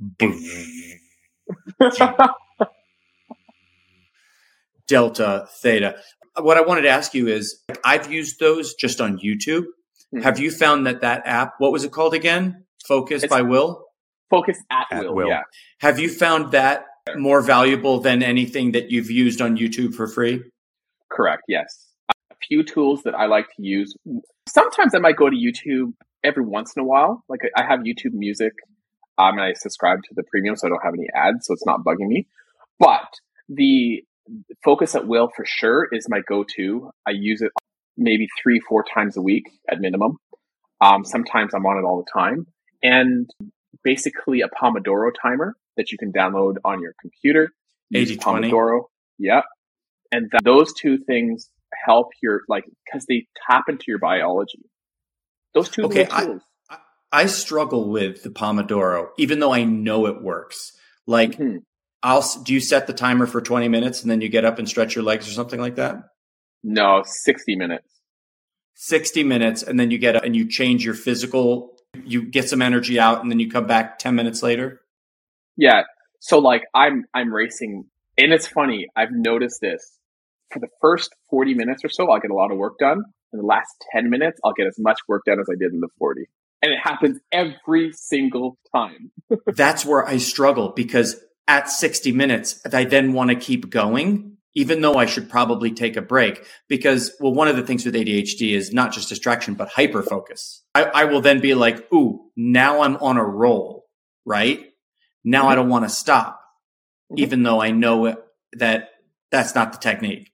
Delta, theta. What I wanted to ask you is, I've used those just on YouTube. Mm-hmm. Have you found that that app, what was it called again? Focus it's by Will? Focus at, at Will, Will, yeah. Have you found that more valuable than anything that you've used on YouTube for free? Correct, yes. A few tools that I like to use. Sometimes I might go to YouTube every once in a while. Like I have YouTube Music. Um, and I subscribe to the premium, so I don't have any ads, so it's not bugging me. But the Focus at Will for sure is my go-to. I use it maybe three, four times a week at minimum. Um, sometimes I'm on it all the time. And basically a Pomodoro timer that you can download on your computer. eighty twenty. Pomodoro. Yeah. And th- those two things help your, like, because they tap into your biology. Those two okay, little tools. I, I struggle with the Pomodoro, even though I know it works. Like, mm-hmm. I'll, do you set the timer for twenty minutes and then you get up and stretch your legs or something like that? No, sixty minutes. sixty minutes. And then you get up and you change your physical You get some energy out and then you come back ten minutes later? Yeah. So like I'm I'm racing, and it's funny, I've noticed this. For the first forty minutes or so, I'll get a lot of work done. In the last ten minutes, I'll get as much work done as I did in the forty. And it happens every single time. That's where I struggle, because at sixty minutes, I then want to keep going, even though I should probably take a break. Because, well, one of the things with A D H D is not just distraction, but hyperfocus. I, I will then be like, ooh, now I'm on a roll, right? Now mm-hmm. I don't want to stop, mm-hmm. even though I know that that's not the technique.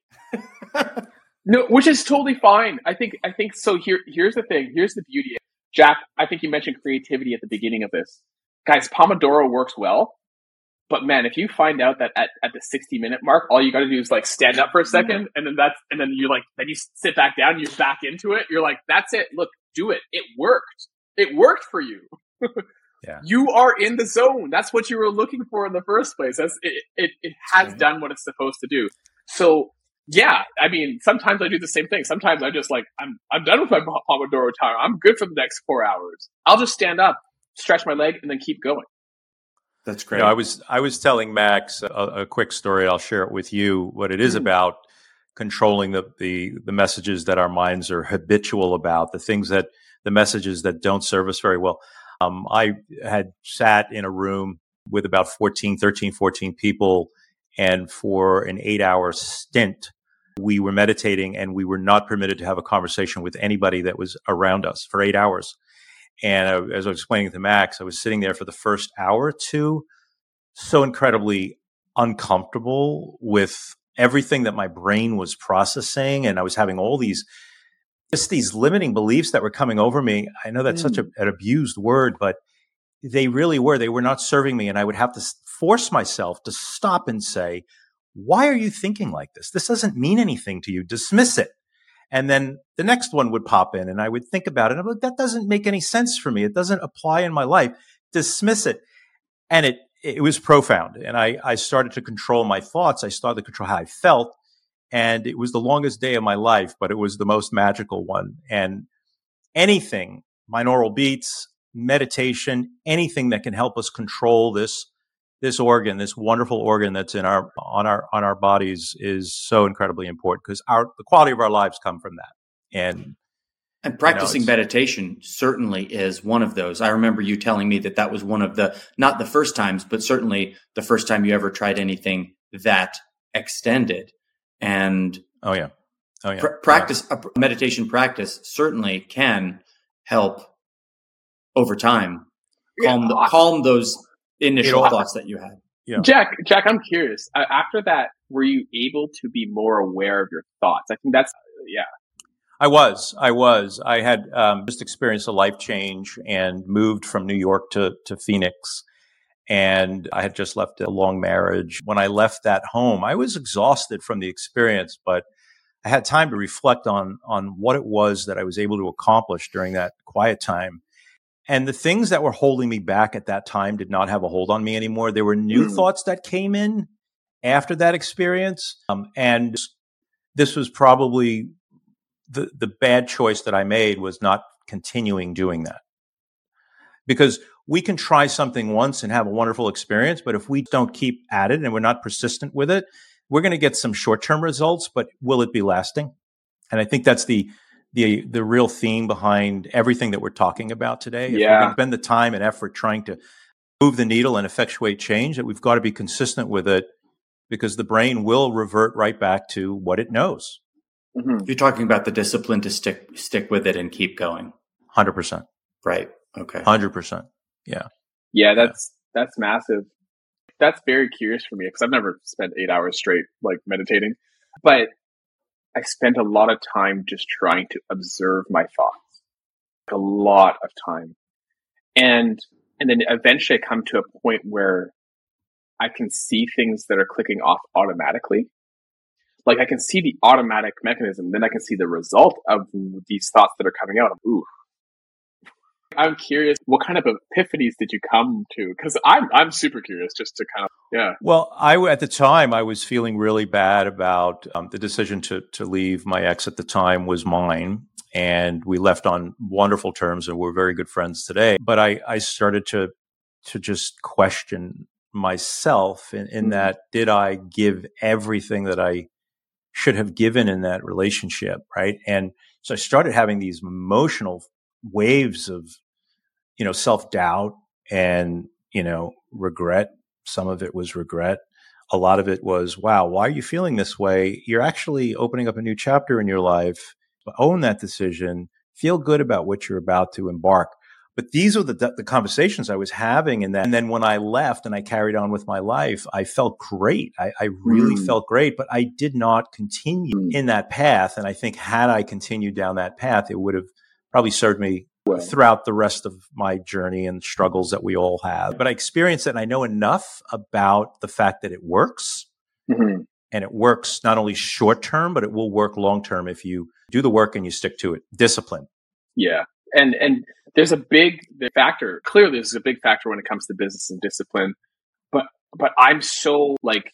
No, which is totally fine. I think, I think so. Here, here's the thing. Here's the beauty. Jack, I think you mentioned creativity at the beginning of this. Guys, Pomodoro works well. But man, if you find out that at, at the sixty minute mark, all you got to do is like stand up for a second, and then that's, and then you like, then you sit back down, you're back into it. You're like, that's it. Look, do it. It worked. It worked for you. Yeah. You are in the zone. That's what you were looking for in the first place. That's it. It, it has mm-hmm. done what it's supposed to do. So yeah, I mean, sometimes I do the same thing. Sometimes I just like, I'm, I'm done with my Pomodoro time. I'm good for the next four hours. I'll just stand up, stretch my leg, and then keep going. That's great. You know, I was I was telling Max a, a quick story. I'll share it with you. What it is mm. about controlling the, the the messages that our minds are habitual about, the things that the messages that don't serve us very well. Um, I had sat in a room with about fourteen, thirteen, fourteen people, and for an eight hour stint, we were meditating, and we were not permitted to have a conversation with anybody that was around us for eight hours. And I, as I was explaining to Max, I was sitting there for the first hour or two, so incredibly uncomfortable with everything that my brain was processing. And I was having all these, just these limiting beliefs that were coming over me. I know that's mm. such a, an abused word, but they really were. They were not serving me. And I would have to force myself to stop and say, why are you thinking like this? This doesn't mean anything to you. Dismiss it. And then the next one would pop in, and I would think about it. I'm like, that doesn't make any sense for me. It doesn't apply in my life. Dismiss it. And it it was profound. And I, I started to control my thoughts. I started to control how I felt. And it was the longest day of my life, but it was the most magical one. And anything, binaural beats, meditation, anything that can help us control this this organ, this wonderful organ that's in our on our on our bodies, is so incredibly important, because our the quality of our lives come from that. And and practicing you know, meditation certainly is one of those. I remember you telling me that that was one of the, not the first times, but certainly the first time you ever tried anything that extended. And oh yeah, oh yeah, pr- practice yeah. a meditation practice certainly can help over time calm yeah. the, calm those initial It'll, thoughts that you had. Yeah. Jack, Jack, I'm curious. Uh, after that, were you able to be more aware of your thoughts? I think that's, uh, yeah. I was. I was. I had um, just experienced a life change and moved from New York to, to Phoenix. And I had just left a long marriage. When I left that home, I was exhausted from the experience, but I had time to reflect on, on what it was that I was able to accomplish during that quiet time. And the things that were holding me back at that time did not have a hold on me anymore. There were new mm. thoughts that came in after that experience. Um, and this was probably the, the bad choice that I made, was not continuing doing that. Because we can try something once and have a wonderful experience, but if we don't keep at it and we're not persistent with it, we're going to get some short-term results, but will it be lasting? And I think that's the the the real theme behind everything that we're talking about today. If yeah. we're going to spend the time and effort trying to move the needle and effectuate change, that we've got to be consistent with it, because the brain will revert right back to what it knows. Mm-hmm. You're talking about the discipline to stick stick with it and keep going. one hundred percent. Right. Okay. one hundred percent. Yeah. Yeah, that's yeah. that's massive. That's very curious for me, because I've never spent eight hours straight like meditating, but I spent a lot of time just trying to observe my thoughts, a lot of time. And, and then eventually I come to a point where I can see things that are clicking off automatically. Like I can see the automatic mechanism, then I can see the result of these thoughts that are coming out. Ooh. I'm curious, what kind of epiphanies did you come to? Because I'm I'm super curious, just to kind of, yeah. Well, I at the time I was feeling really bad about um, the decision to to leave my ex at the time was mine, and we left on wonderful terms, and we're very good friends today. But I, I started to to just question myself in, in that, did I give everything that I should have given in that relationship, right? And so I started having these emotional waves of, you know, self-doubt and, you know, regret. Some of it was regret. A lot of it was, wow, why are you feeling this way? You're actually opening up a new chapter in your life. Own that decision. Feel good about what you're about to embark. But these are the, the conversations I was having. And then, and then when I left and I carried on with my life, I felt great. I, I really mm. felt great, but I did not continue mm. in that path. And I think had I continued down that path, it would have probably served me well throughout the rest of my journey and struggles that we all have. But I experienced it, and I know enough about the fact that it works. Mm-hmm. And it works not only short term, but it will work long term if you do the work and you stick to it. Discipline. Yeah. And and there's a big factor. Clearly, this is a big factor when it comes to business and discipline. But but I'm so like,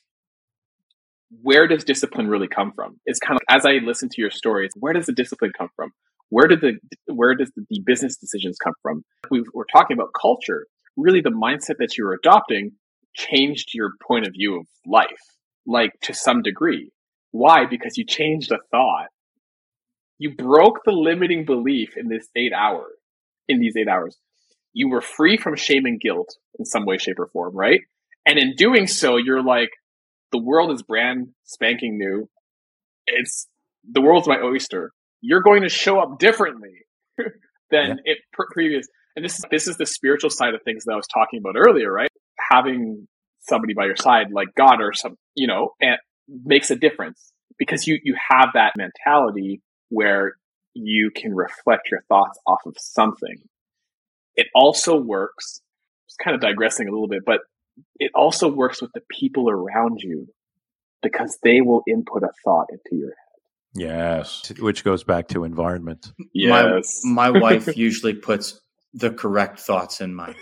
where does discipline really come from? It's kind of like, as I listen to your stories, where does the discipline come from? Where did the where does the, the business decisions come from? We we're talking about culture. Really, the mindset that you were adopting changed your point of view of life, like to some degree. Why? Because you changed a thought. You broke the limiting belief in this eight hour, in these eight hours. You were free from shame and guilt in some way, shape, or form, right? And in doing so, you're like, the world is brand spanking new. It's the world's my oyster. You're going to show up differently than yeah. it pre- previous. And this this is the spiritual side of things that I was talking about earlier, right? Having somebody by your side, like God or some, you know, and makes a difference because you you have that mentality where you can reflect your thoughts off of something. It also works, just kind of digressing a little bit, but it also works with the people around you because they will input a thought into your head. Yes, which goes back to environment. Yes. My, my wife usually puts the correct thoughts in my head.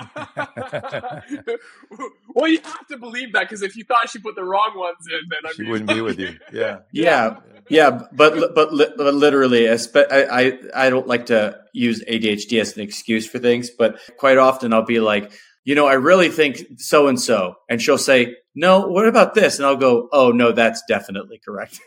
Well, you have to believe that because if you thought she put the wrong ones in, then I she mean, wouldn't be with you. Yeah, yeah, yeah. But but, but literally, I, I I don't like to use A D H D as an excuse for things, but quite often I'll be like, you know, I really think so and so, and she'll say, no, what about this? And I'll go, oh no, that's definitely correct.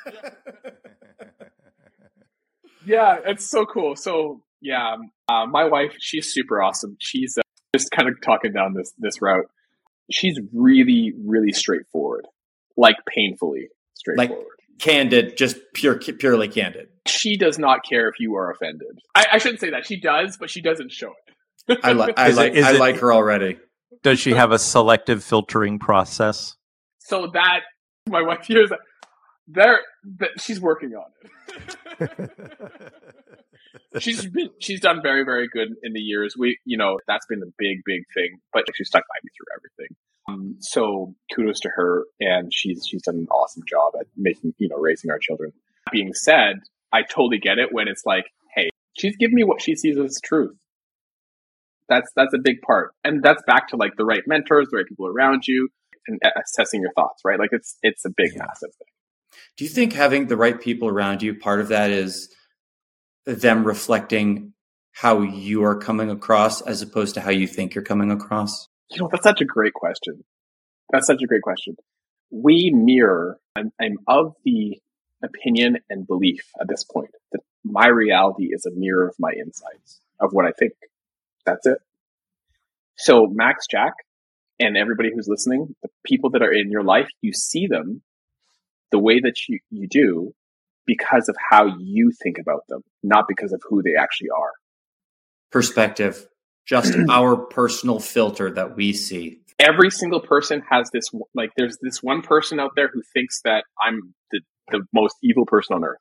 Yeah, it's so cool. So yeah, uh, my wife, she's super awesome. She's uh, just kind of talking down this this route. She's really, really straightforward, like painfully straightforward, like candid, just pure, purely candid. She does not care if you are offended. I, I shouldn't say that. She does, but she doesn't show it. I like, I like, I like her already. Does she have a selective filtering process? So that my wife hears that. There, that she's working on it. she's been, she's done very, very good in the years. We, you know, that's been a big, big thing. But she stuck by me through everything. Um, so kudos to her, and she's she's done an awesome job at making, you know, raising our children. That being said, I totally get it when it's like, hey, she's giving me what she sees as truth. That's that's a big part, and that's back to like the right mentors, the right people around you, and assessing your thoughts. Right, like it's it's a big, yeah. massive thing. Do you think having the right people around you, part of that is them reflecting how you are coming across as opposed to how you think you're coming across? You know, that's such a great question. That's such a great question. We mirror, and I'm of the opinion and belief at this point that my reality is a mirror of my insights, of what I think. That's it. So Max, Jack, and everybody who's listening, the people that are in your life, you see them the way that you, you do because of how you think about them, not because of who they actually are. Perspective, just our personal filter that we see. Every single person has this, like there's this one person out there who thinks that I'm the, the most evil person on earth.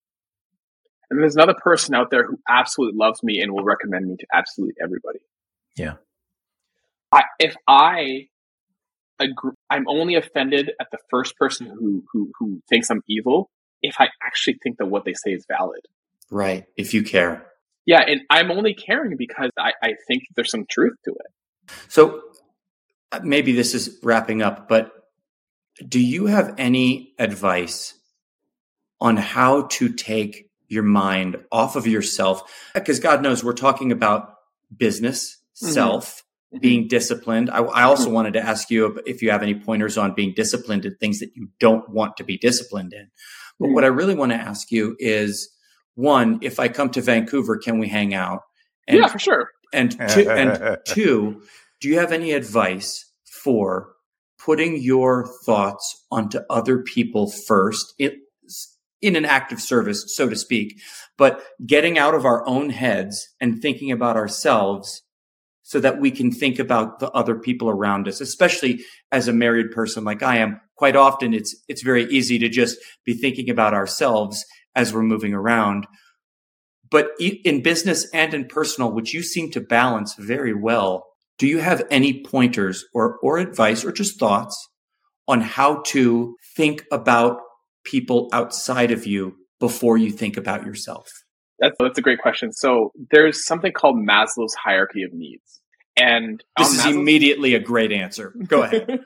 And there's another person out there who absolutely loves me and will recommend me to absolutely everybody. Yeah. I, if I agree, I'm only offended at the first person who, who, who thinks I'm evil if I actually think that what they say is valid. Right. If you care. Yeah. And I'm only caring because I, I think there's some truth to it. So maybe this is wrapping up, but do you have any advice on how to take your mind off of yourself, because God knows we're talking about business, mm-hmm. self, mm-hmm. being disciplined. I, I also mm-hmm. wanted to ask you if you have any pointers on being disciplined in things that you don't want to be disciplined in. But mm-hmm. what I really want to ask you is, one, if I come to Vancouver, can we hang out? And, yeah, for sure. And two, and two, do you have any advice for putting your thoughts onto other people first in, in an act of service, so to speak, but getting out of our own heads and thinking about ourselves so that we can think about the other people around us, especially as a married person like I am? Quite often it's, it's very easy to just be thinking about ourselves as we're moving around. But in business and in personal, which you seem to balance very well, do you have any pointers or, or advice or just thoughts on how to think about people outside of you before you think about yourself? That's, that's a great question. So there's something called Maslow's hierarchy of needs. And this is Maslow's... immediately a great answer. Go ahead.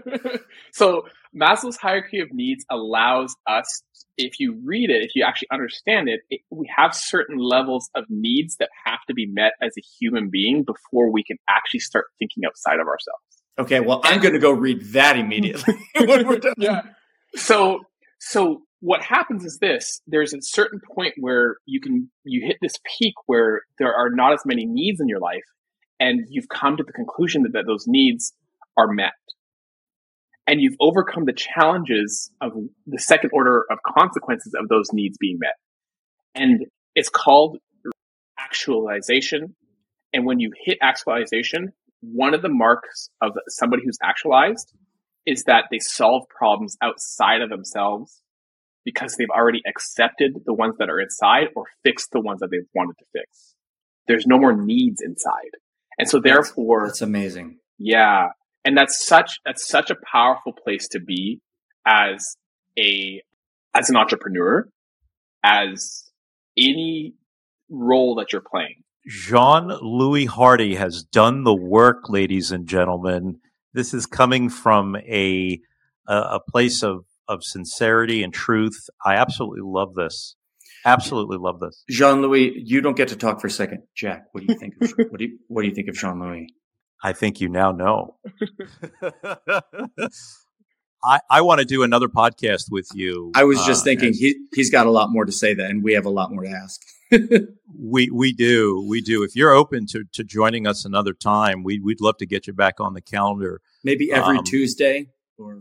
So Maslow's hierarchy of needs allows us, if you read it, if you actually understand it, it, we have certain levels of needs that have to be met as a human being before we can actually start thinking outside of ourselves. Okay, well, I'm going to go read that immediately when we're done. Yeah. So, so what happens is this: there's a certain point where you can you hit this peak where there are not as many needs in your life, and you've come to the conclusion that, that those needs are met. And you've overcome the challenges of the second order of consequences of those needs being met. And it's called actualization. And when you hit actualization, one of the marks of somebody who's actualized is that they solve problems outside of themselves because they've already accepted the ones that are inside or fixed the ones that they've wanted to fix. There's no more needs inside. And so therefore... That's, that's amazing. Yeah. And that's such that's such a powerful place to be as a as an entrepreneur, as any role that you're playing. Jean-Louis Hardy has done the work, ladies and gentlemen. This is coming from a a, a place of, of sincerity and truth. I absolutely love this. Absolutely love this. Jean-Louis, you don't get to talk for a second. Jack, what do you think of what do you what do you think of Jean-Louis? I think you now know. I, I want to do another podcast with you. I was just uh, thinking as, he, he's got a lot more to say then, and we have a lot more to ask. we we do. We do. If you're open to, to joining us another time, we, we'd love to get you back on the calendar. Maybe every um, Tuesday? Or...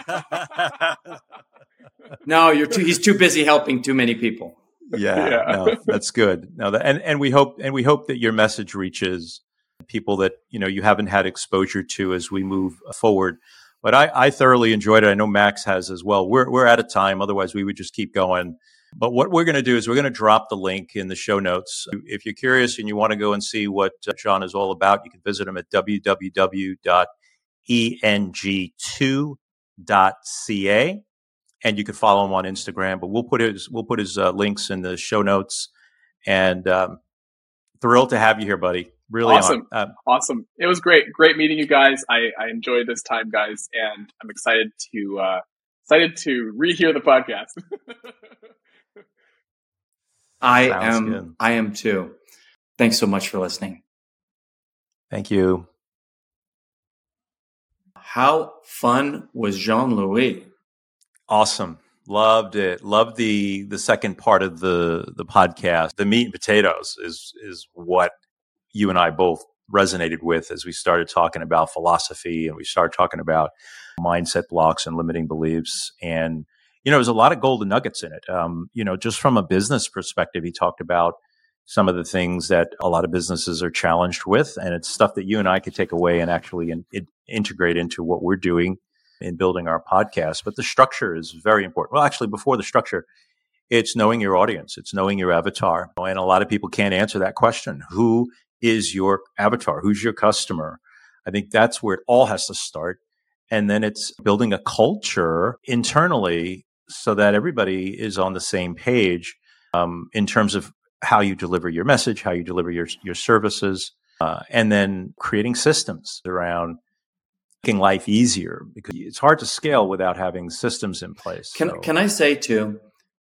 No, you're too, he's too busy helping too many people. Yeah, yeah. No, that's good. No, that, and, and we hope and we hope that your message reaches people that, you know, you haven't had exposure to as we move forward. But I, I thoroughly enjoyed it. I know Max has as well. We're we're out of time. Otherwise, we would just keep going. But what we're going to do is we're going to drop the link in the show notes. If you're curious and you want to go and see what uh, John is all about, you can visit him at w w w dot e n g two dot c a, and you can follow him on Instagram. But we'll put his we'll put his uh, links in the show notes. And um, thrilled to have you here, buddy. Really awesome. Uh, awesome. It was great. Great meeting you guys. I, I enjoyed this time, guys, and I'm excited to uh, excited to rehear the podcast. I am good. I am too. Thanks so much for listening. Thank you. How fun was Jean-Louis? Awesome. Loved it. Loved the the second part of the the podcast. The meat and potatoes is is what you and I both resonated with as we started talking about philosophy and we started talking about mindset blocks and limiting beliefs. And, you know, there's a lot of golden nuggets in it. Um, you know, just from a business perspective, he talked about some of the things that a lot of businesses are challenged with. And it's stuff that you and I could take away and actually in, in, integrate into what we're doing in building our podcast. But the structure is very important. Well, actually, before the structure, it's knowing your audience. It's knowing your avatar. And a lot of people can't answer that question. Who is your avatar? Who's your customer? I think that's where it all has to start. And then it's building a culture internally so that everybody is on the same page um, in terms of how you deliver your message, how you deliver your, your services, uh, and then creating systems around making life easier, because it's hard to scale without having systems in place. Can, so. can I say too,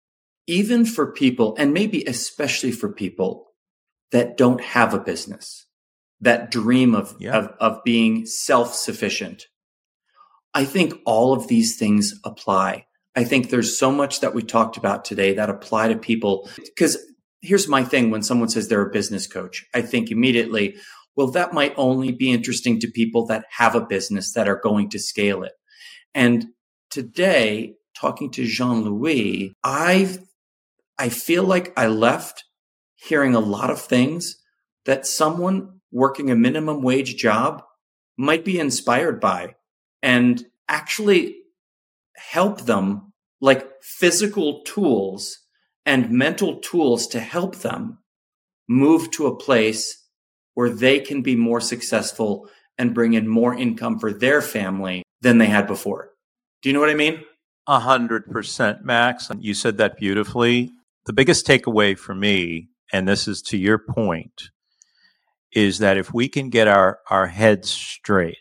even for people, and maybe especially for people that don't have a business, that dream of, Yeah. of, of being self-sufficient, I think all of these things apply. I think there's so much that we talked about today that apply to people. Because here's my thing. When someone says they're a business coach, I think immediately, well, that might only be interesting to people that have a business that are going to scale it. And today, talking to Jean-Louis, I I feel like I left hearing a lot of things that someone working a minimum wage job might be inspired by, and actually help them, like physical tools and mental tools to help them move to a place where they can be more successful and bring in more income for their family than they had before. Do you know what I mean? A hundred percent, Max. You said that beautifully. The biggest takeaway for me, and this is to your point, is that if we can get our, our heads straight,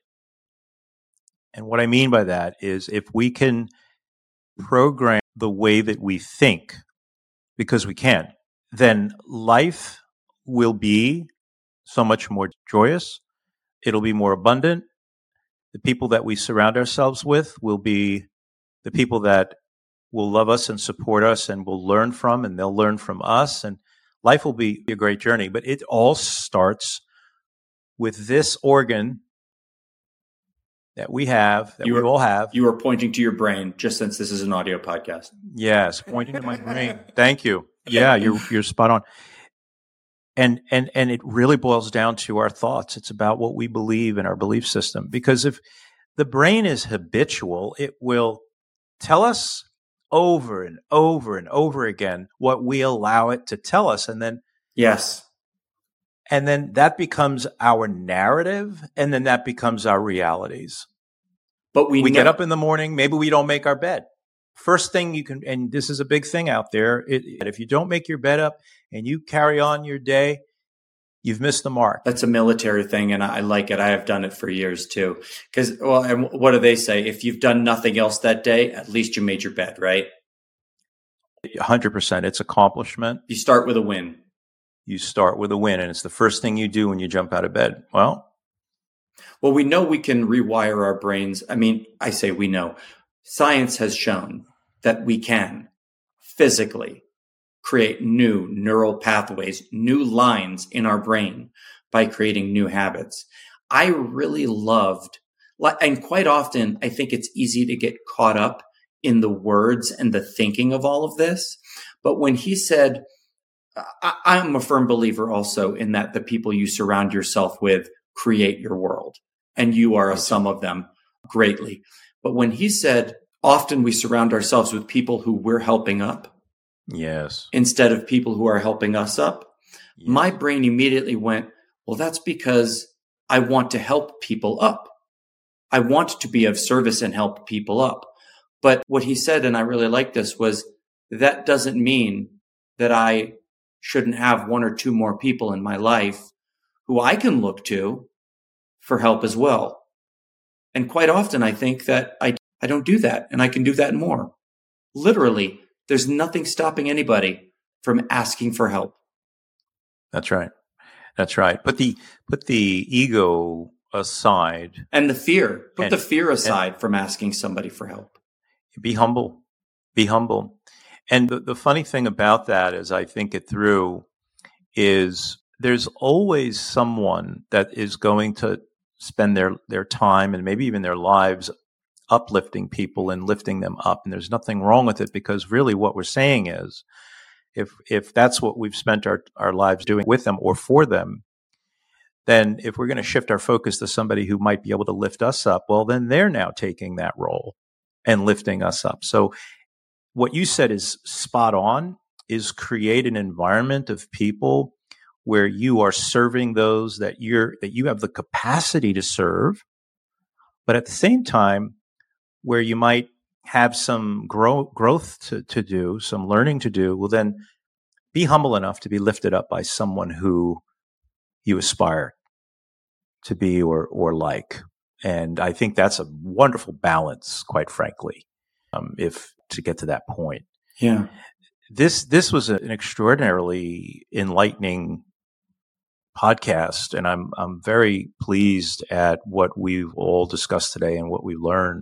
and what I mean by that is if we can program the way that we think, because we can, then life will be so much more joyous. It'll be more abundant. The people that we surround ourselves with will be the people that will love us and support us and will learn from, and they'll learn from us. And life will be a great journey. But it all starts with this organ that we have, that You we were- all have. You are pointing to your brain, just since this is an audio podcast. Yes, pointing to my brain. Thank you. Yeah, you're you're spot on. And and and it really boils down to our thoughts. It's about what we believe in our belief system. Because if the brain is habitual, it will tell us over and over and over again what we allow it to tell us, and then Yes. and then that becomes our narrative, and then that becomes our realities. But we, We nev- get up in the morning, maybe we don't make our bed. First thing you can, and this is a big thing out there, it, if you don't make your bed up and you carry on your day, you've missed the mark. That's a military thing, and I like it. I have done it for years too. Because, well, and what do they say? If you've done nothing else that day, at least you made your bed, right? one hundred percent. It's accomplishment. You start with a win. You start with a win, and it's the first thing you do when you jump out of bed. Well, Well, we know we can rewire our brains. I mean, I say we know. Science has shown that we can physically create new neural pathways, new lines in our brain by creating new habits. I really loved, and quite often, I think it's easy to get caught up in the words and the thinking of all of this. But when he said, I, I'm a firm believer also in that the people you surround yourself with create your world, and you are a sum of them greatly. But when he said, often we surround ourselves with people who we're helping up yes. instead of people who are helping us up, Yes. my brain immediately went, well, that's because I want to help people up. I want to be of service and help people up. But what he said, and I really like this, was that doesn't mean that I shouldn't have one or two more people in my life who I can look to for help as well. And quite often I think that I, I don't do that, and I can do that more. Literally, there's nothing stopping anybody from asking for help. That's right. That's right. Put the put the ego aside. And the fear, put And- the fear aside from asking somebody for help. Be humble. Be humble. And the, the funny thing about that, as I think it through, is there's always someone that is going to spend their, their time and maybe even their lives uplifting people and lifting them up. And there's nothing wrong with it, because really what we're saying is, if if that's what we've spent our, our lives doing with them or for them, then if we're going to shift our focus to somebody who might be able to lift us up, well, then they're now taking that role and lifting us up. So what you said is spot on, is create an environment of people where you are serving those that you're that you have the capacity to serve, but at the same time, where you might have some grow, growth to, to do, some learning to do, well, then be humble enough to be lifted up by someone who you aspire to be or or like. And I think that's a wonderful balance, quite frankly, um, if to get to that point. Yeah. this this was an extraordinarily enlightening podcast, and I'm I'm very pleased at what we've all discussed today and what we've learned.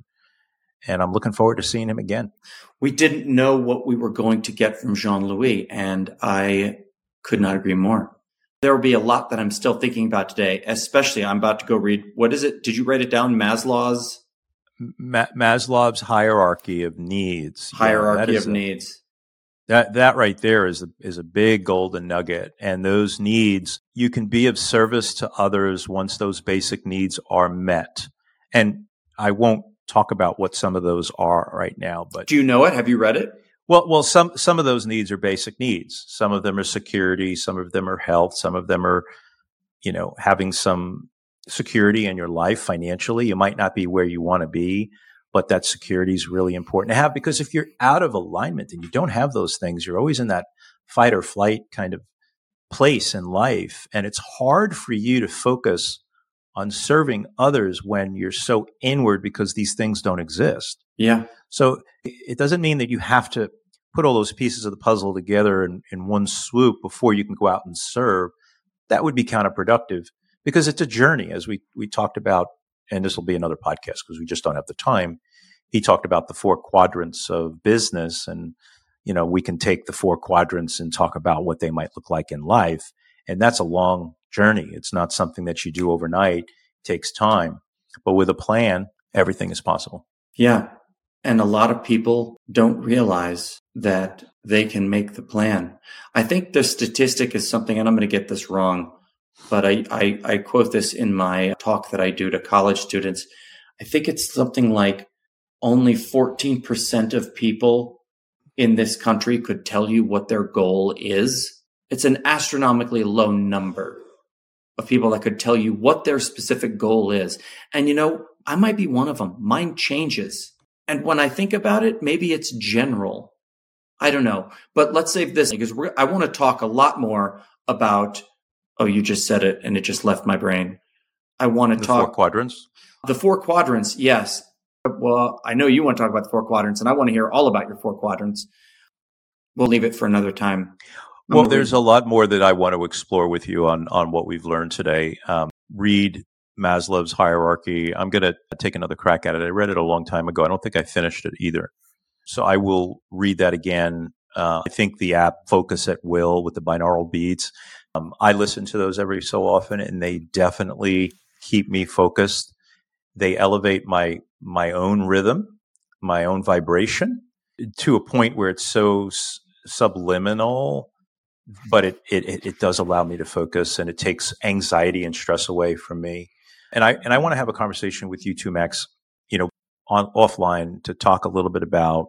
And I'm looking forward to seeing him again. We didn't know what we were going to get from Jean-Louis, and I could not agree more. There will be a lot that I'm still thinking about today, especially I'm about to go read, what is it? Did you write it down? Maslow's? Ma- Maslow's hierarchy of needs. Hierarchy yeah, of a, needs. That that right there is a, is a big golden nugget. And those needs, you can be of service to others once those basic needs are met. And I won't talk about what some of those are right now, but do you know it? Have you read it? Well, well, some some of those needs are basic needs. Some of them are security. Some of them are health. Some of them are, you know, having some security in your life financially. You might not be where you want to be, but that security is really important to have, because if you're out of alignment and you don't have those things, you're always in that fight or flight kind of place in life. And it's hard for you to focus on serving others when you're so inward because these things don't exist. Yeah. So it doesn't mean that you have to put all those pieces of the puzzle together in, in one swoop before you can go out and serve. That would be counterproductive, because it's a journey, as we, we talked about, and this will be another podcast because we just don't have the time. He talked about the four quadrants of business, and, you know, we can take the four quadrants and talk about what they might look like in life. And that's a long journey. It's not something that you do overnight. It takes time, but with a plan, everything is possible. Yeah. And a lot of people don't realize that they can make the plan. I think the statistic is something, and I'm going to get this wrong, but I, I, I quote this in my talk that I do to college students. I think it's something like only fourteen percent of people in this country could tell you what their goal is. It's an astronomically low number of people that could tell you what their specific goal is. And, you know, I might be one of them. Mine changes. And when I think about it, maybe it's general. I don't know. But let's save this, because we're, I want to talk a lot more about, oh, you just said it and it just left my brain. I want to the talk. The four quadrants? The four quadrants, yes. Well, I know you want to talk about the four quadrants, and I want to hear all about your four quadrants. We'll leave it for another time. Well, there's a lot more that I want to explore with you on, on what we've learned today. Um, read Maslow's hierarchy. I'm going to take another crack at it. I read it a long time ago. I don't think I finished it either. So I will read that again. Uh, I think the app Focus at Will with the binaural beats, um, I listen to those every so often, and they definitely keep me focused. They elevate my my own rhythm, my own vibration, to a point where it's so s- subliminal, but it, it it does allow me to focus, and it takes anxiety and stress away from me. And I and I want to have a conversation with you too, Max, you know, on offline, to talk a little bit about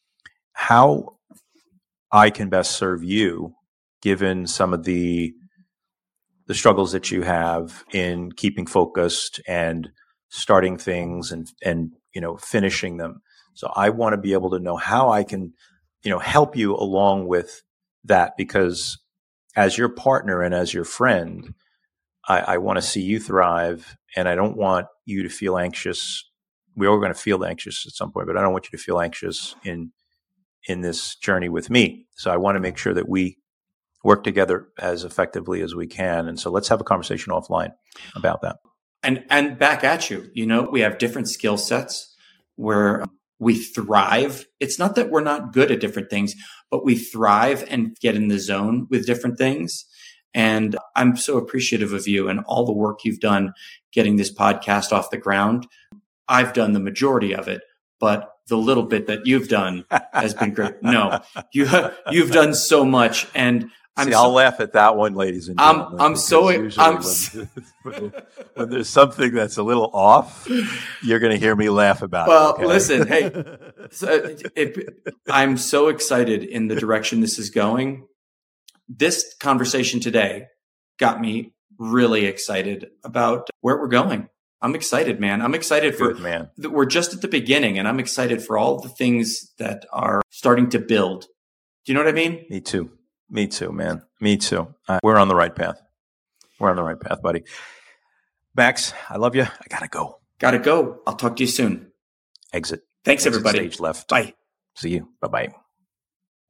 how I can best serve you, given some of the the struggles that you have in keeping focused and starting things and and you know finishing them. So I want to be able to know how I can, you know, help you along with that, because as your partner and as your friend, I, I want to see you thrive, and I don't want you to feel anxious. We are going to feel anxious at some point, but I don't want you to feel anxious in in this journey with me. So I want to make sure that we work together as effectively as we can. And so let's have a conversation offline about that. And and back at you, you know, we have different skill sets where we thrive. It's not that we're not good at different things, but we thrive and get in the zone with different things. And I'm so appreciative of you and all the work you've done getting this podcast off the ground. I've done the majority of it, but the little bit that you've done has been great. No, you, you've done so much. And I'm See, so, I'll laugh at that one, ladies and gentlemen. I'm, I'm so, I'm, when, when there's something that's a little off, you're going to hear me laugh about well, it. Well, okay? listen, hey, so it, I'm so excited in the direction this is going. This conversation today got me really excited about where we're going. I'm excited, man. I'm excited for, Good, man. We're just at the beginning, and I'm excited for all the things that are starting to build. Do you know what I mean? Me too. Me too, man. Me too. Uh, we're on the right path. We're on the right path, buddy. Max, I love you. I gotta go. Gotta go. I'll talk to you soon. Exit. Thanks, Exit everybody. Stage left. Bye. See you. Bye-bye.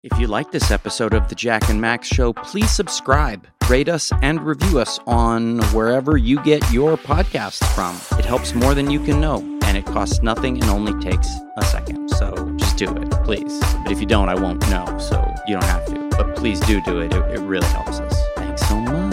If you like this episode of the Jack and Max Show, please subscribe, rate us, and review us on wherever you get your podcasts from. It helps more than you can know, and it costs nothing and only takes a second. So just do it, please. But if you don't, I won't know, so you don't have to. But please do do it. It, it really helps us. Thanks so much.